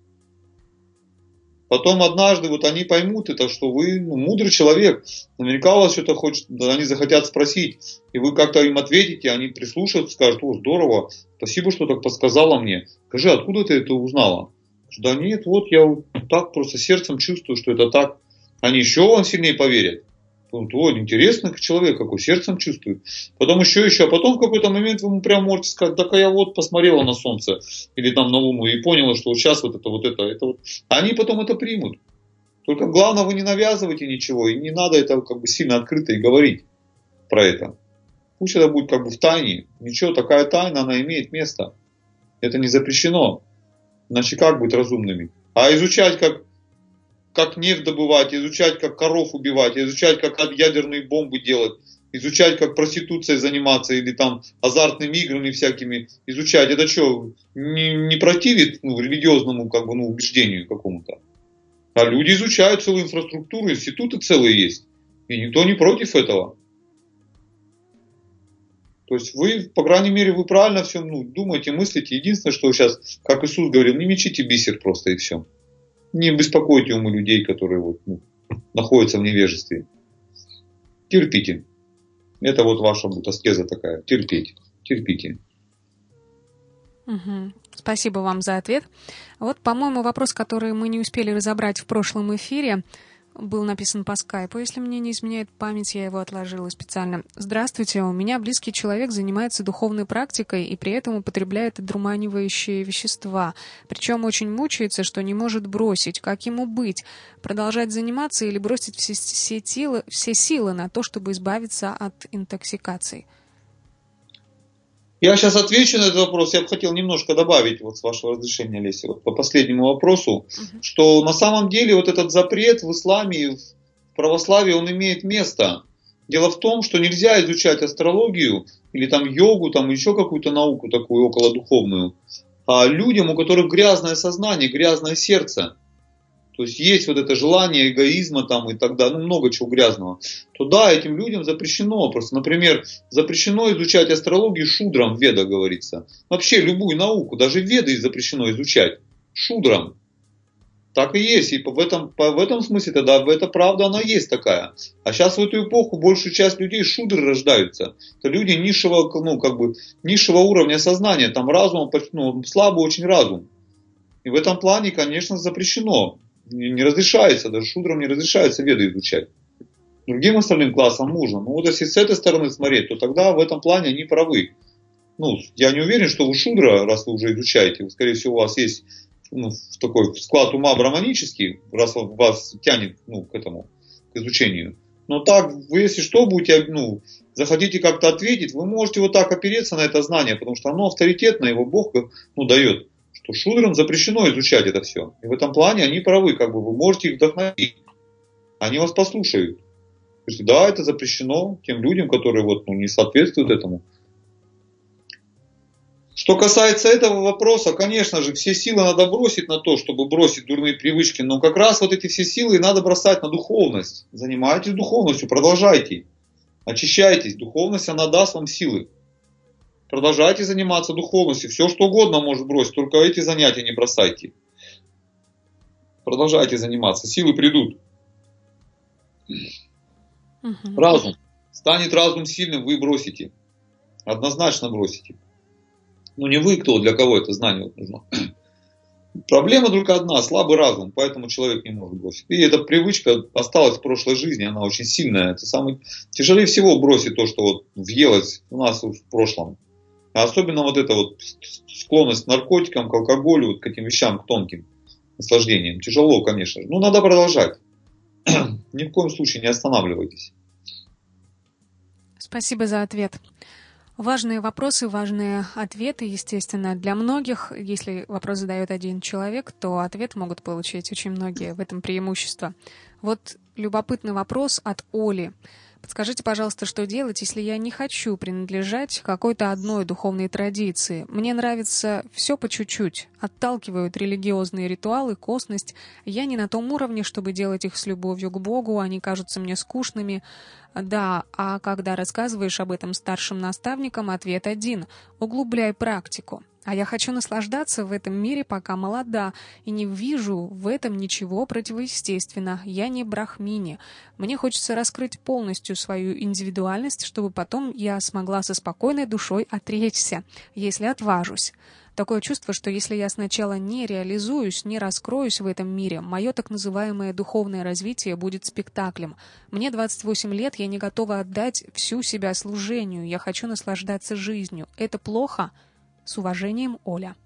Потом однажды вот они поймут это, что вы ну, мудрый человек. Наверняка у вас что-то хочет, они захотят спросить. И вы как-то им ответите, они прислушаются, скажут, о, здорово, спасибо, что так подсказала мне. Скажи, откуда ты это узнала? Да нет, вот я вот так просто сердцем чувствую, что это так. Они еще вам сильнее поверят. Вот, интересно, человек какой, сердцем чувствует. Потом еще, еще, а потом в какой-то момент вы ему прям можете сказать, так я вот посмотрела на солнце или там на луну и поняла, что вот сейчас вот это, вот это, это вот. Они потом это примут. Только главное, вы не навязывайте ничего, и не надо это как бы сильно открыто и говорить про это. Пусть это будет как бы в тайне. Ничего, такая тайна, она имеет место. Это не запрещено. Иначе как быть разумными? А изучать как как нефть добывать, изучать, как коров убивать, изучать, как ядерные бомбы делать, изучать, как проституцией заниматься или там азартными играми всякими изучать. Это что, не, не противит ну, религиозному как бы, ну, убеждению какому-то? А люди изучают целую инфраструктуру, институты целые есть. И никто не против этого. То есть вы, по крайней мере, вы правильно все ну, думаете, мыслите. Единственное, что сейчас, как Иисус говорил, не мечите бисер просто и все. Не беспокойте умы людей, которые вот, ну, находятся в невежестве. Терпите. Это вот ваша будет аскеза такая. Терпеть. Терпите. Угу. Спасибо вам за ответ. Вот, по-моему, вопрос, который мы не успели разобрать в прошлом эфире, был написан по скайпу. Если мне не изменяет память, я его отложила специально. Здравствуйте, у меня близкий человек занимается духовной практикой и при этом употребляет одурманивающие вещества. Причем очень мучается, что не может бросить. Как ему быть? Продолжать заниматься или бросить все, все, силы, все силы на то, чтобы избавиться от интоксикации? Я сейчас отвечу на этот вопрос. Я бы хотел немножко добавить, вот с вашего разрешения, Леся, вот по последнему вопросу, uh-huh. что на самом деле вот этот запрет в исламе, в православии, он имеет место. Дело в том, что нельзя изучать астрологию или там йогу, там еще какую-то науку такую околодуховную, а людям, у которых грязное сознание, грязное сердце. То есть есть вот это желание эгоизма там и так далее, ну много чего грязного, то да, этим людям запрещено. Просто, например, запрещено изучать астрологию шудрам, в ведах говорится. Вообще любую науку, даже веды запрещено изучать шудрам. Так и есть. И в этом, в этом смысле тогда это правда, она есть такая. А сейчас в эту эпоху большую часть людей шудры рождаются. Это люди низшего, ну, как бы, низшего уровня сознания. Там разум, ну, слабый очень разум. И в этом плане, конечно, запрещено. Не разрешается, даже шудрам не разрешается веды изучать. Другим остальным классам можно. Но вот если с этой стороны смотреть, то тогда в этом плане они правы. Ну, я не уверен, что вы шудра, раз вы уже изучаете, скорее всего, у вас есть ну, такой склад ума браманический, раз вас тянет ну, к этому, к изучению. Но так, вы если что, будете, ну, захотите как-то ответить, вы можете вот так опереться на это знание, потому что оно авторитетно, его Бог ну, дает. Что шудрам запрещено изучать это все. И в этом плане они правы, как бы вы можете их вдохновить. Они вас послушают. То есть, да, это запрещено тем людям, которые вот, ну, не соответствуют этому. Что касается этого вопроса, конечно же, все силы надо бросить на то, чтобы бросить дурные привычки, но как раз вот эти все силы надо бросать на духовность. Занимайтесь духовностью, продолжайте. Очищайтесь. Духовность, она даст вам силы. Продолжайте заниматься духовностью. Все что угодно может бросить, только эти занятия не бросайте. Продолжайте заниматься. Силы придут. Угу. Разум. Станет разум сильным, вы бросите. Однозначно бросите. Ну не вы кто, для кого это знание нужно. Проблема только одна, слабый разум, поэтому человек не может бросить. И эта привычка осталась в прошлой жизни, она очень сильная. Это самое тяжелее всего бросить то, что вот въелось у нас в прошлом. А особенно вот эта вот склонность к наркотикам, к алкоголю, вот к этим вещам, к тонким наслаждениям. Тяжело, конечно. Но надо продолжать. Ни в коем случае не останавливайтесь. Спасибо за ответ. Важные вопросы, важные ответы, естественно, для многих. Если вопрос задает один человек, то ответ могут получить очень многие. В этом преимущество. Вот любопытный вопрос от Оли. Подскажите, пожалуйста, что делать, если я не хочу принадлежать какой-то одной духовной традиции? Мне нравится все по чуть-чуть. Отталкивают религиозные ритуалы, косность. Я не на том уровне, чтобы делать их с любовью к Богу. Они кажутся мне скучными. Да, а когда рассказываешь об этом старшим наставникам, ответ один. Углубляй практику. А я хочу наслаждаться в этом мире, пока молода, и не вижу в этом ничего противоестественного. Я не брахмини. Мне хочется раскрыть полностью свою индивидуальность, чтобы потом я смогла со спокойной душой отречься, если отважусь. Такое чувство, что если я сначала не реализуюсь, не раскроюсь в этом мире, мое так называемое духовное развитие будет спектаклем. Мне двадцать восемь лет, я не готова отдать всю себя служению, я хочу наслаждаться жизнью. Это плохо? С уважением, Оля.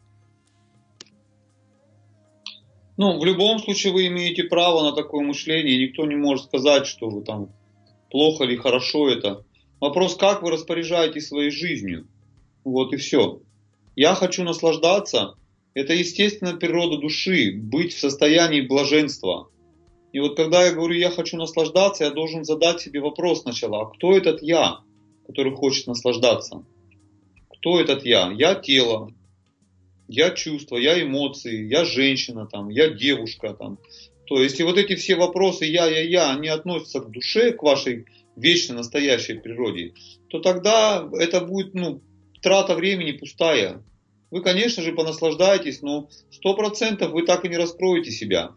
Ну, в любом случае вы имеете право на такое мышление. Никто не может сказать, что вы там плохо или хорошо это. Вопрос, как вы распоряжаетесь своей жизнью. Вот и все. Я хочу наслаждаться. Это естественная природа души. Быть в состоянии блаженства. И вот когда я говорю, я хочу наслаждаться, я должен задать себе вопрос сначала. А кто этот я, который хочет наслаждаться? Кто этот я? Я тело, я чувства, я эмоции, я женщина, там, я девушка. Там. То есть, если вот эти все вопросы я, я, я, они относятся к душе, к вашей вечной настоящей природе, то тогда это будет ну, трата времени пустая. Вы, конечно же, понаслаждаетесь, но сто процентов вы так и не раскроете себя.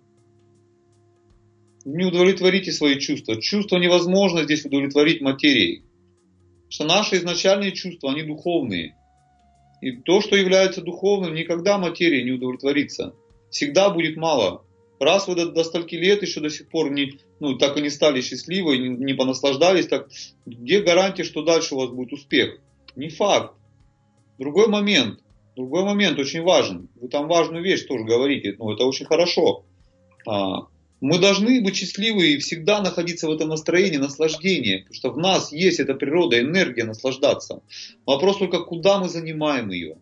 Не удовлетворите свои чувства. Чувства невозможно здесь удовлетворить материей. Что наши изначальные чувства, они духовные. И то, что является духовным, никогда материя не удовлетворится. Всегда будет мало. Раз вы до, до стольки лет еще до сих пор не, ну, так и не стали счастливы, не, не понаслаждались, так где гарантия, что дальше у вас будет успех? Не факт. Другой момент. Другой момент очень важен. Вы там важную вещь тоже говорите. Ну, это очень хорошо. А, Мы должны быть счастливы и всегда находиться в этом настроении наслаждения, потому что в нас есть эта природа, энергия наслаждаться. Вопрос только, куда мы занимаем ее.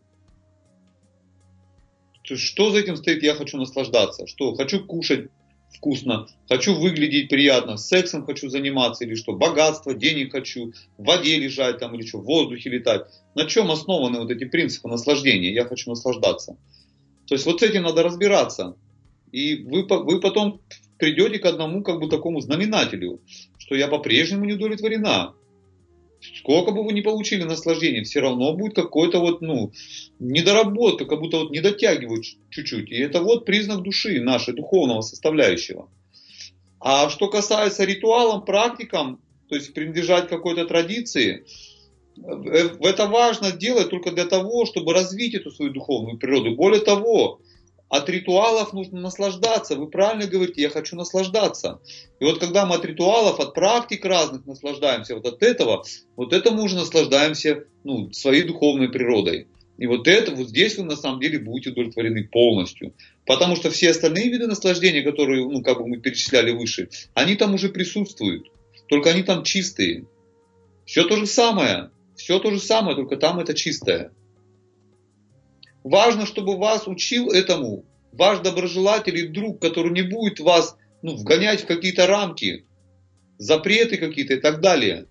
Что за этим стоит, я хочу наслаждаться? Что, хочу кушать вкусно, хочу выглядеть приятно, сексом хочу заниматься или что, богатство, денег хочу, в воде лежать там или что, в воздухе летать. На чем основаны вот эти принципы наслаждения? Я хочу наслаждаться. То есть вот с этим надо разбираться. И вы, вы потом придете к одному как бы такому знаменателю, что я по-прежнему не удовлетворена. Сколько бы вы ни получили наслаждения, все равно будет какой-то вот, ну, недоработка, как будто вот не дотягивают чуть-чуть. И это вот признак души нашей, духовного составляющего. А что касается ритуалам, практикам, то есть принадлежать какой-то традиции, это важно делать только для того, чтобы развить эту свою духовную природу. Более того, от ритуалов нужно наслаждаться. Вы правильно говорите, я хочу наслаждаться. И вот когда мы от ритуалов, от практик разных наслаждаемся, вот от этого, вот это мы уже наслаждаемся ну, своей духовной природой. И вот это, вот здесь вы на самом деле будете удовлетворены полностью. Потому что все остальные виды наслаждения, которые ну, как бы мы перечисляли выше, они там уже присутствуют. Только они там чистые. Все то же самое. Все то же самое, только там это чистое. Важно, чтобы вас учил этому ваш доброжелатель и друг, который не будет вас ну, вгонять в какие-то рамки, запреты какие-то и так далее.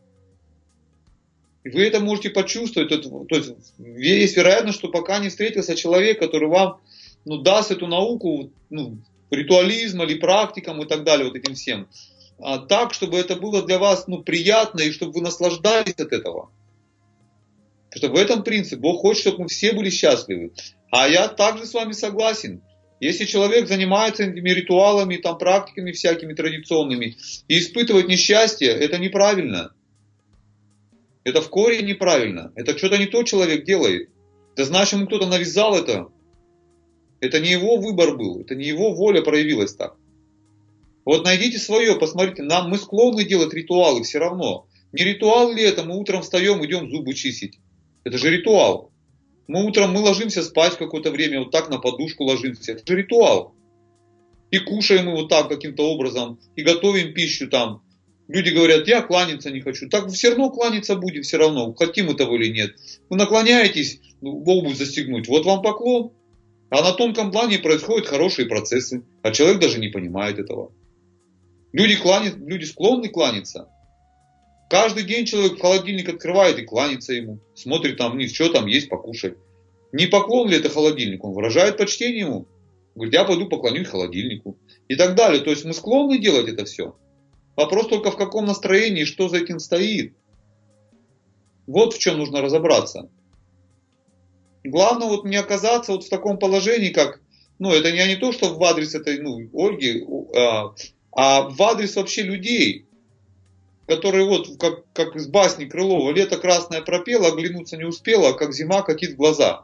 И вы это можете почувствовать. То есть есть вероятность, что пока не встретился человек, который вам ну, даст эту науку ну, ритуализма или практикам и так далее, вот этим всем, а так, чтобы это было для вас ну, приятно и чтобы вы наслаждались от этого. Потому что в этом принцип. Бог хочет, чтобы мы все были счастливы. А я также с вами согласен. Если человек занимается этими ритуалами, там, практиками всякими традиционными и испытывает несчастье, это неправильно. Это в корне неправильно. Это что-то не то человек делает. Это значит, ему кто-то навязал это. Это не его выбор был, это не его воля проявилась так. Вот найдите свое, посмотрите, нам мы склонны делать ритуалы все равно. Не ритуал ли это? Мы утром встаем, идем зубы чистить. Это же ритуал. Мы утром мы ложимся спать какое-то время, вот так на подушку ложимся. Это же ритуал. И кушаем мы вот так каким-то образом, и готовим пищу там. Люди говорят, я кланяться не хочу. Так все равно кланяться будем, все равно, хотим мы того или нет. Вы наклоняетесь, обувь застегнуть, вот вам поклон. А на тонком плане происходят хорошие процессы, а человек даже не понимает этого. Люди, кланят, люди склонны кланяться. Каждый день человек холодильник открывает и кланяется ему. Смотрит там вниз, что там есть покушать. Не поклон ли это холодильник? Он выражает почтение ему. Говорит, я пойду поклонюсь холодильнику. И так далее. То есть мы склонны делать это все. Вопрос только в каком настроении, что за этим стоит. Вот в чем нужно разобраться. Главное вот не оказаться вот в таком положении, как, ну это не, не то, что в адрес этой, ну, Ольги, а, а в адрес вообще людей, которые вот, как, как из басни Крылова, лето красное пропело, оглянуться не успела, а как зима катит в глаза.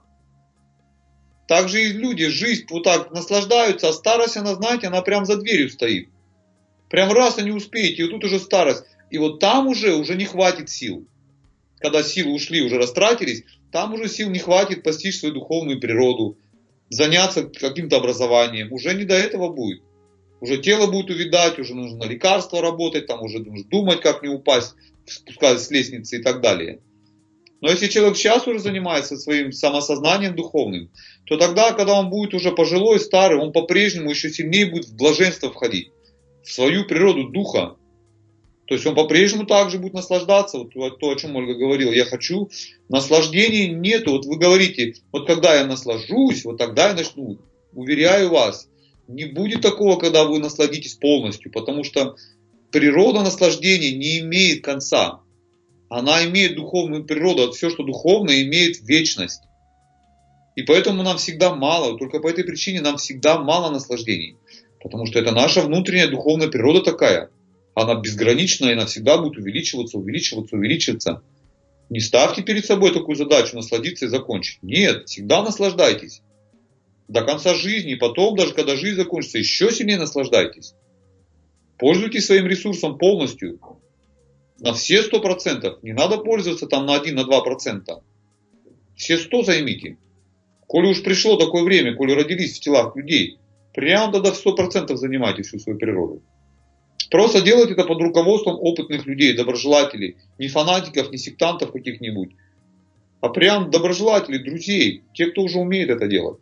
Так же и люди, жизнь вот так наслаждаются, а старость, она, знаете, она прям за дверью стоит. Прям раз и не успеете, и вот тут уже старость. И вот там уже, уже не хватит сил. Когда силы ушли, уже растратились, там уже сил не хватит постичь свою духовную природу, заняться каким-то образованием. Уже не до этого будет. Уже тело будет увядать, уже нужно на лекарства работать, там уже нужно думать, как не упасть, спускаясь с лестницы и так далее. Но если человек сейчас уже занимается своим самосознанием духовным, то тогда, когда он будет уже пожилой, старый, он по-прежнему еще сильнее будет в блаженство входить, в свою природу духа. То есть он по-прежнему также будет наслаждаться, вот то, о чем Ольга говорила, я хочу, наслаждения нету. Вот вы говорите, вот когда я наслажусь, вот тогда я начну. Уверяю вас, не будет такого, когда вы насладитесь полностью, потому что природа наслаждения не имеет конца. Она имеет духовную природу, а все, что духовное, имеет вечность. И поэтому нам всегда мало, только по этой причине нам всегда мало наслаждений. Потому что это наша внутренняя духовная природа такая. Она безграничная, и она всегда будет увеличиваться, увеличиваться, увеличиваться. Не ставьте перед собой такую задачу насладиться и закончить. Нет, всегда наслаждайтесь. До конца жизни, и потом, даже когда жизнь закончится, еще сильнее наслаждайтесь. Пользуйтесь своим ресурсом полностью. На все сто процентов. Не надо пользоваться там на один-два процента. Все сто займите. Коли уж пришло такое время, коли родились в телах людей, прямо тогда в сто процентов занимайте всю свою природу. Просто делайте это под руководством опытных людей, доброжелателей, не фанатиков, не сектантов каких-нибудь, а прям доброжелателей, друзей, те, кто уже умеет это делать.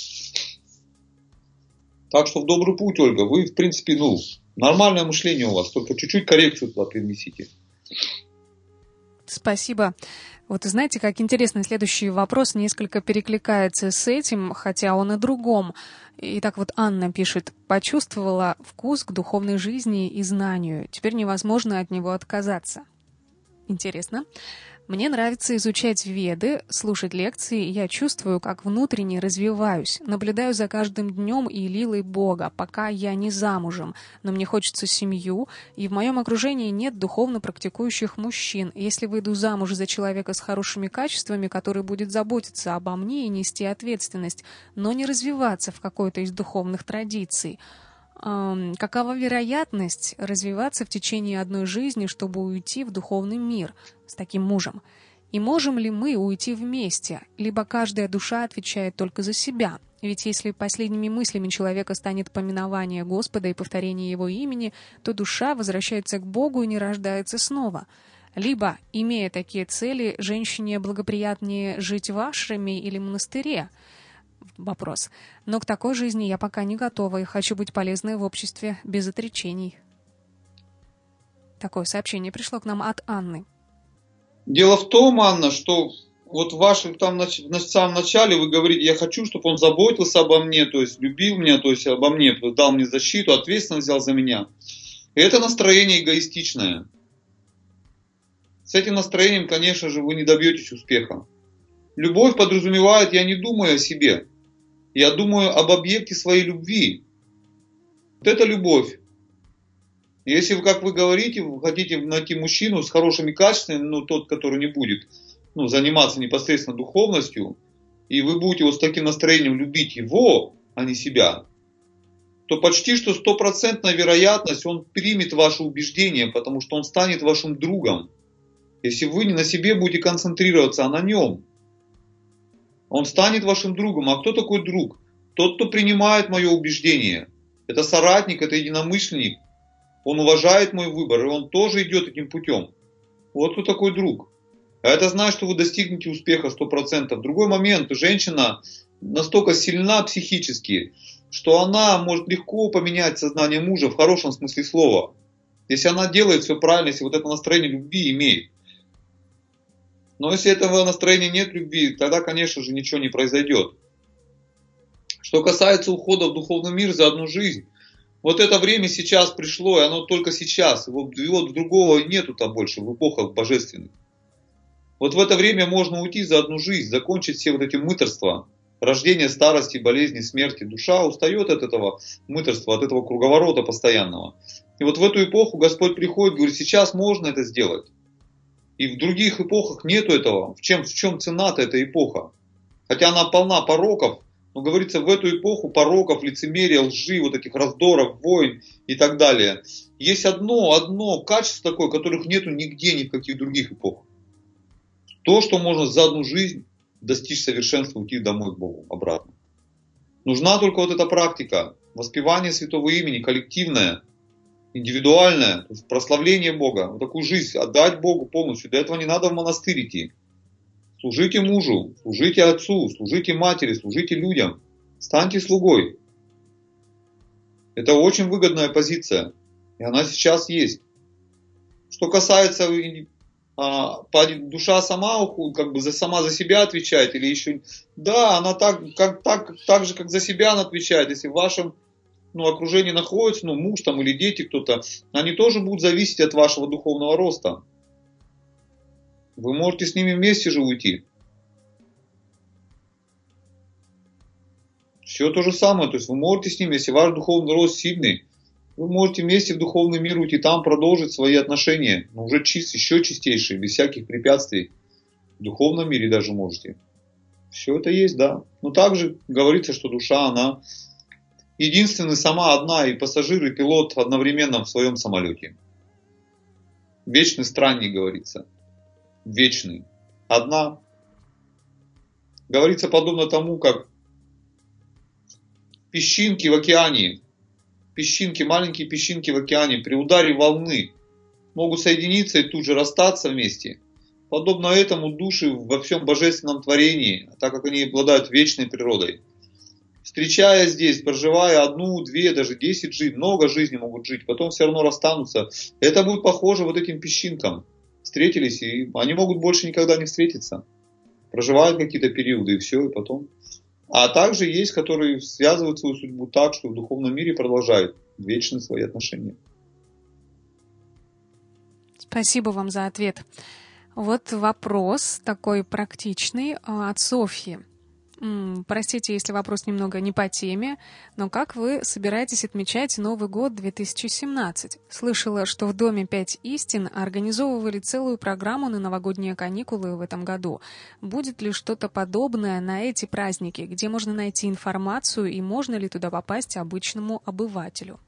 Так что в добрый путь, Ольга, вы, в принципе, ну, нормальное мышление у вас, только чуть-чуть коррекцию туда привнесите. Спасибо. Вот знаете, как интересно, следующий вопрос несколько перекликается с этим, хотя он о другом. Итак, вот Анна пишет: почувствовала вкус к духовной жизни и знанию. Теперь невозможно от него отказаться. Интересно. Мне нравится изучать Веды, слушать лекции, и я чувствую, как внутренне развиваюсь. Наблюдаю за каждым днем и лилой Бога, пока я не замужем. Но мне хочется семью, и в моем окружении нет духовно практикующих мужчин. Если выйду замуж за человека с хорошими качествами, который будет заботиться обо мне и нести ответственность, но не развиваться в какой-то из духовных традиций, эм, какова вероятность развиваться в течение одной жизни, чтобы уйти в духовный мир с таким мужем? И можем ли мы уйти вместе? Либо каждая душа отвечает только за себя? Ведь если последними мыслями человека станет поминование Господа и повторение Его имени, то душа возвращается к Богу и не рождается снова. Либо, имея такие цели, женщине благоприятнее жить в ашраме или монастыре? Вопрос. Но к такой жизни я пока не готова и хочу быть полезной в обществе без отречений. Такое сообщение пришло к нам от Анны. Дело в том, Анна, что вот в вашем там в самом начале вы говорите, я хочу, чтобы он заботился обо мне, то есть любил меня, то есть обо мне, дал мне защиту, ответственность взял за меня. И это настроение эгоистичное. С этим настроением, конечно же, вы не добьетесь успеха. Любовь подразумевает, я не думаю о себе, я думаю об объекте своей любви. Вот это любовь. Если вы, как вы говорите, вы хотите найти мужчину с хорошими качествами, ну тот, который не будет ну, заниматься непосредственно духовностью, и вы будете вот с таким настроением любить его, а не себя, то почти что стопроцентная вероятность, он примет ваше убеждение, потому что он станет вашим другом. Если вы не на себе будете концентрироваться, а на нем, он станет вашим другом. А кто такой друг? Тот, кто принимает мое убеждение. Это соратник, это единомышленник. Он уважает мой выбор, и он тоже идет этим путем. Вот кто такой друг. А это значит, что вы достигнете успеха сто процентов. Другой момент, женщина настолько сильна психически, что она может легко поменять сознание мужа в хорошем смысле слова. Если она делает все правильно, если вот это настроение любви имеет. Но если этого настроения нет, любви, тогда, конечно же, ничего не произойдет. Что касается ухода в духовный мир за одну жизнь, вот это время сейчас пришло, и оно только сейчас. Его, его другого нету там больше в эпохах божественных. Вот в это время можно уйти за одну жизнь, закончить все вот эти мытарства. Рождение, старости, болезни, смерти. Душа устает от этого мытарства, от этого круговорота постоянного. И вот в эту эпоху Господь приходит и говорит, сейчас можно это сделать. И в других эпохах нету этого. В чем, в чем цена-то эта эпоха? Хотя она полна пороков, но говорится, в эту эпоху пороков, лицемерия, лжи, вот этих раздоров, войн и так далее. Есть одно, одно качество такое, которых нету нигде, ни в каких других эпохах. То, что можно за одну жизнь достичь совершенства, уйти домой к Богу, обратно. Нужна только вот эта практика, воспевание святого имени, коллективное, индивидуальное, то есть прославление Бога, вот такую жизнь отдать Богу полностью. Для этого не надо в монастырь идти. Служите мужу, служите отцу, служите матери, служите людям. Станьте слугой. Это очень выгодная позиция. И она сейчас есть. Что касается, а, душа сама, как бы за, сама за себя отвечает, или еще... Да, она так, как, так, так же, как за себя она отвечает. Если в вашем ну, окружении находится, ну, муж там или дети кто-то, они тоже будут зависеть от вашего духовного роста. Вы можете с ними вместе же уйти. Все то же самое. То есть вы можете с ними, если ваш духовный рост сильный, вы можете вместе в духовный мир уйти, там продолжить свои отношения. Но уже чист, еще чистейшие, без всяких препятствий. В духовном мире даже можете. Все это есть, да. Но также говорится, что душа, она единственная, сама одна, и пассажир, и пилот одновременно в своем самолете. Вечный странник, говорится. Вечный. Одна. Говорится подобно тому, как песчинки в океане, песчинки, маленькие песчинки в океане при ударе волны могут соединиться и тут же расстаться вместе. Подобно этому души во всем божественном творении, так как они обладают вечной природой. Встречая здесь, проживая одну, две, даже десять жизней, много жизней могут жить, потом все равно расстанутся. Это будет похоже вот этим песчинкам. Встретились, и они могут больше никогда не встретиться. Проживают какие-то периоды, и все, и потом. А также есть, которые связывают свою судьбу так, что в духовном мире продолжают вечные свои отношения. Спасибо вам за ответ. Вот вопрос такой практичный от Софьи. Простите, если вопрос немного не по теме, но как вы собираетесь отмечать Новый год две тысячи семнадцать? Слышала, что в Доме «Пять истин» организовывали целую программу на новогодние каникулы в этом году. Будет ли что-то подобное на эти праздники, где можно найти информацию и можно ли туда попасть обычному обывателю?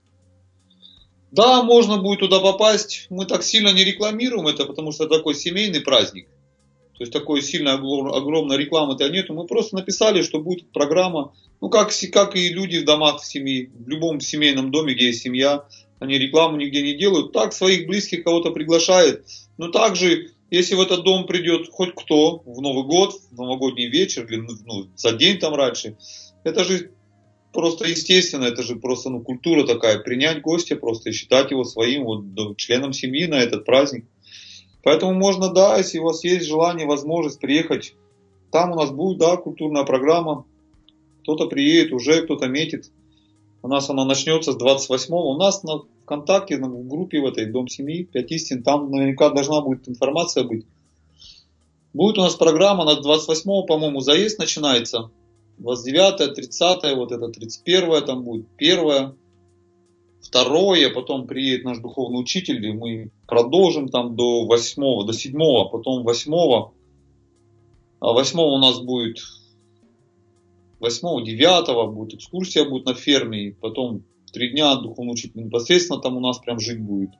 Да, можно будет туда попасть. Мы так сильно не рекламируем это, потому что это такой семейный праздник. То есть такой сильной огромной рекламы-то нету. Мы просто написали, что будет программа. Ну, как, как и люди в домах в семье, в любом семейном доме, где есть семья, они рекламу нигде не делают. Так своих близких кого-то приглашает. Но также, если в этот дом придет хоть кто в Новый год, в новогодний вечер, или ну, за день там раньше, это же просто естественно, это же просто ну, культура такая. Принять гостя просто и считать его своим вот, членом семьи на этот праздник. Поэтому можно, да, если у вас есть желание, возможность приехать, там у нас будет, да, культурная программа. Кто-то приедет уже, кто-то метит. У нас она начнется с двадцать восьмого. У нас на ВКонтакте, в группе в этой Дом семьи, Пять истин, там наверняка должна будет информация быть. Будет у нас программа на двадцать восьмого, по-моему, заезд начинается. двадцать девятое, тридцатое, вот это тридцать первое, там будет первое. Второе, потом приедет наш духовный учитель, и мы продолжим там до восьмого, до седьмого, потом восьмого. А восьмого у нас будет восьмого, девятого будет экскурсия будет на ферме, и потом три дня духовный учитель непосредственно там у нас прям жить будет.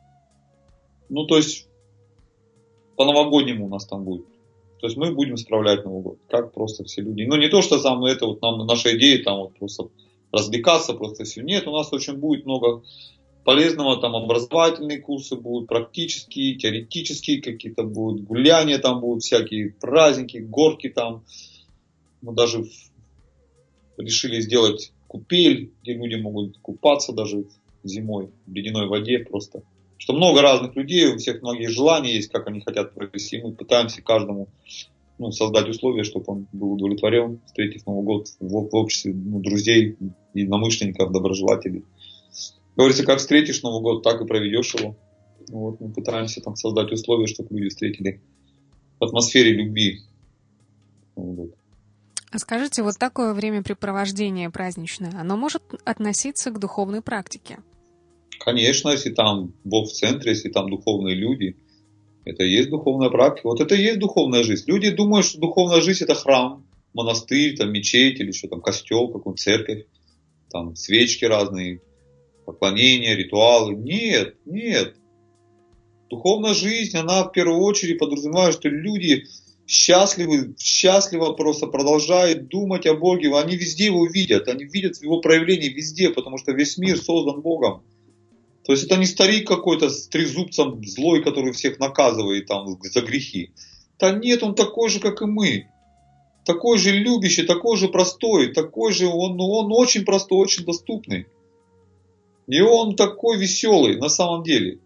Ну, то есть, по-новогоднему у нас там будет. То есть мы будем справлять Новый год, как просто все люди. Ну, не то, что там, ну, это вот нам, наша идея, там вот просто развлекаться, просто все. Нет, у нас очень будет много полезного, там образовательные курсы будут, практические, теоретические какие-то будут, гуляния там будут, всякие праздники, горки там. Мы даже решили сделать купель, где люди могут купаться даже зимой в ледяной воде просто. Что много разных людей, у всех многие желания есть, как они хотят провести. Мы пытаемся каждому, ну, создать условия, чтобы он был удовлетворен, встретив Новый год в, в обществе, ну, друзей, единомышленников, доброжелателей. Говорится, как встретишь Новый год, так и проведешь его. Вот, мы пытаемся там создать условия, чтобы люди встретили в атмосфере любви Новый год. А скажите, вот такое времяпрепровождение праздничное, оно может относиться к духовной практике? Конечно, если там Бог в центре, если там духовные люди, это и есть духовная практика. Вот это и есть духовная жизнь. Люди думают, что духовная жизнь это храм, монастырь, там, мечеть или что там, костел, какую-то церковь, там свечки разные, поклонения, ритуалы. Нет, нет. Духовная жизнь, она в первую очередь подразумевает, что люди счастливы, счастливо просто продолжают думать о Боге. Они везде его видят, они видят его проявление везде, потому что весь мир создан Богом. То есть это не старик какой-то с трезубцем злой, который всех наказывает там за грехи. Да нет, он такой же, как и мы. Такой же любящий, такой же простой, такой же, он, он очень простой, очень доступный. И он такой веселый на самом деле.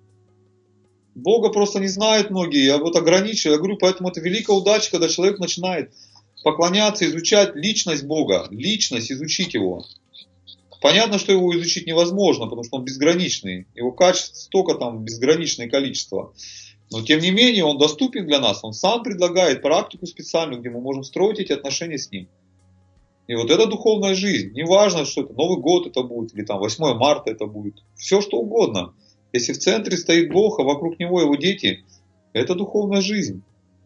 Бога просто не знают многие, я вот ограничил, я говорю, поэтому это великая удача, когда человек начинает поклоняться, изучать личность Бога, личность, изучить его. Понятно, что его изучить невозможно, потому что он безграничный, его качеств столько там, безграничное количество. Но тем не менее он доступен для нас, он сам предлагает практику специальную, где мы можем строить эти отношения с ним. И вот это духовная жизнь, неважно, что это Новый год это будет, или там восьмое марта это будет, все что угодно. Если в центре стоит Бог, а вокруг него его дети, это духовная жизнь.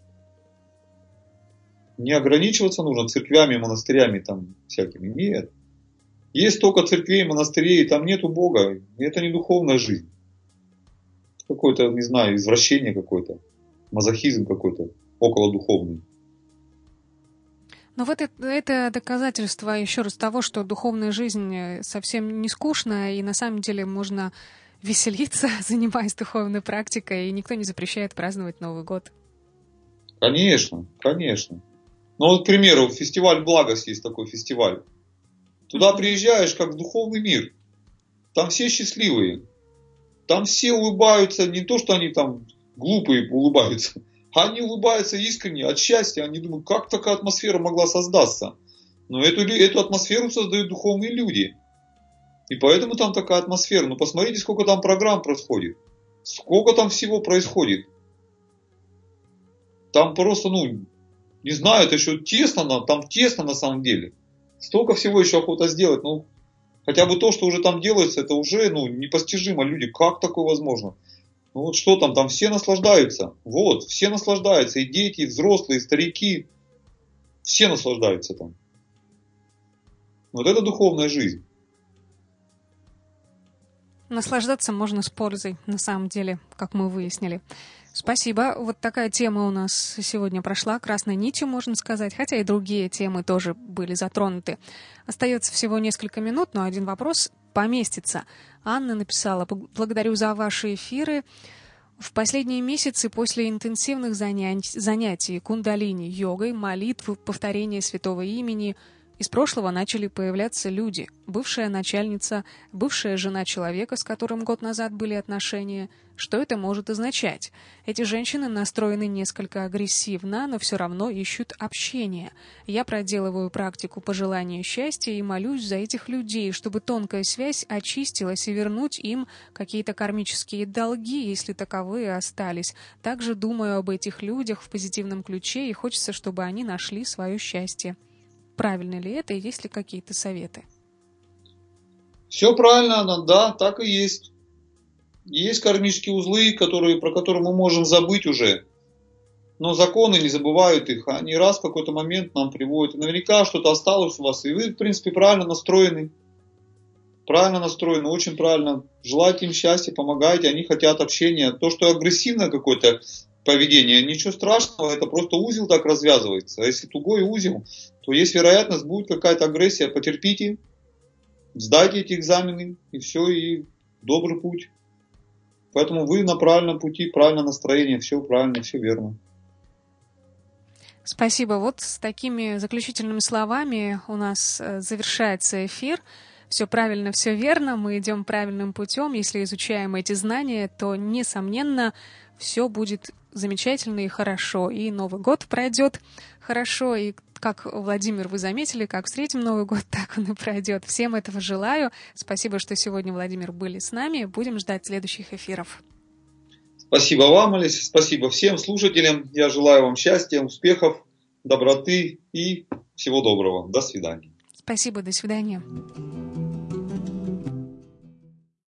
Не ограничиваться нужно церквями, монастырями там всякими, нет. Есть только церквей, монастырей, там нету Бога, это не духовная жизнь. Какое-то, не знаю, извращение какое-то, мазохизм какой-то, околодуховный. Но вот это, это доказательство еще раз того, что духовная жизнь совсем не скучная, и на самом деле можно веселиться, занимаясь духовной практикой, и никто не запрещает праздновать Новый год. Конечно, конечно. Ну вот, к примеру, фестиваль Благость есть такой фестиваль. Туда приезжаешь как в духовный мир. Там все счастливые. Там все улыбаются, не то, что они там глупые улыбаются. Они улыбаются искренне, от счастья. Они думают, как такая атмосфера могла создаться. Но эту, эту атмосферу создают духовные люди. И поэтому там такая атмосфера. Ну посмотрите, сколько там программ происходит. Сколько там всего происходит. Там просто, ну, не знаю, это еще тесно, там тесно на самом деле. Столько всего еще охота сделать. Ну, хотя бы то, что уже там делается, это уже, ну, непостижимо. Люди, как такое возможно? Ну вот что там, там все наслаждаются. Вот, все наслаждаются. И дети, и взрослые, и старики. Все наслаждаются там. Вот это духовная жизнь. Наслаждаться можно с пользой, на самом деле, как мы выяснили. Спасибо. Вот такая тема у нас сегодня прошла, красной нитью, можно сказать, хотя и другие темы тоже были затронуты. Остается всего несколько минут, но один вопрос поместится. Анна написала: «Благодарю за ваши эфиры. В последние месяцы после интенсивных занятий, занятий кундалини, йогой, молитв, повторения святого имени из прошлого начали появляться люди. Бывшая начальница, бывшая жена человека, с которым год назад были отношения. Что это может означать? Эти женщины настроены несколько агрессивно, но все равно ищут общения. Я проделываю практику пожелания счастья и молюсь за этих людей, чтобы тонкая связь очистилась и вернуть им какие-то кармические долги, если таковые остались. Также думаю об этих людях в позитивном ключе и хочется, чтобы они нашли свое счастье». Правильно ли это и есть ли какие-то советы? Все правильно, да, так и есть. Есть кармические узлы, которые, про которые мы можем забыть уже. Но законы не забывают их. Они раз в какой-то момент нам приводят. И наверняка что-то осталось у вас. И вы, в принципе, правильно настроены. Правильно настроены, очень правильно. Желайте им счастья, помогайте. Они хотят общения. То, что агрессивное какое-то поведение, ничего страшного. Это просто узел так развязывается. А если тугой узел, то есть вероятность, будет какая-то агрессия. Потерпите, сдайте эти экзамены. И все, и добрый путь. Поэтому вы на правильном пути, правильное настроение. Все правильно, все верно. Спасибо. Вот с такими заключительными словами у нас завершается эфир. Все правильно, все верно, мы идем правильным путем. Если изучаем эти знания, то, несомненно, все будет замечательно и хорошо. И Новый год пройдет хорошо. И, как, Владимир, вы заметили, как встретим Новый год, так он и пройдет. Всем этого желаю. Спасибо, что сегодня, Владимир, были с нами. Будем ждать следующих эфиров. Спасибо вам, Олеся, спасибо всем слушателям. Я желаю вам счастья, успехов, доброты и всего доброго. До свидания. Спасибо, до свидания.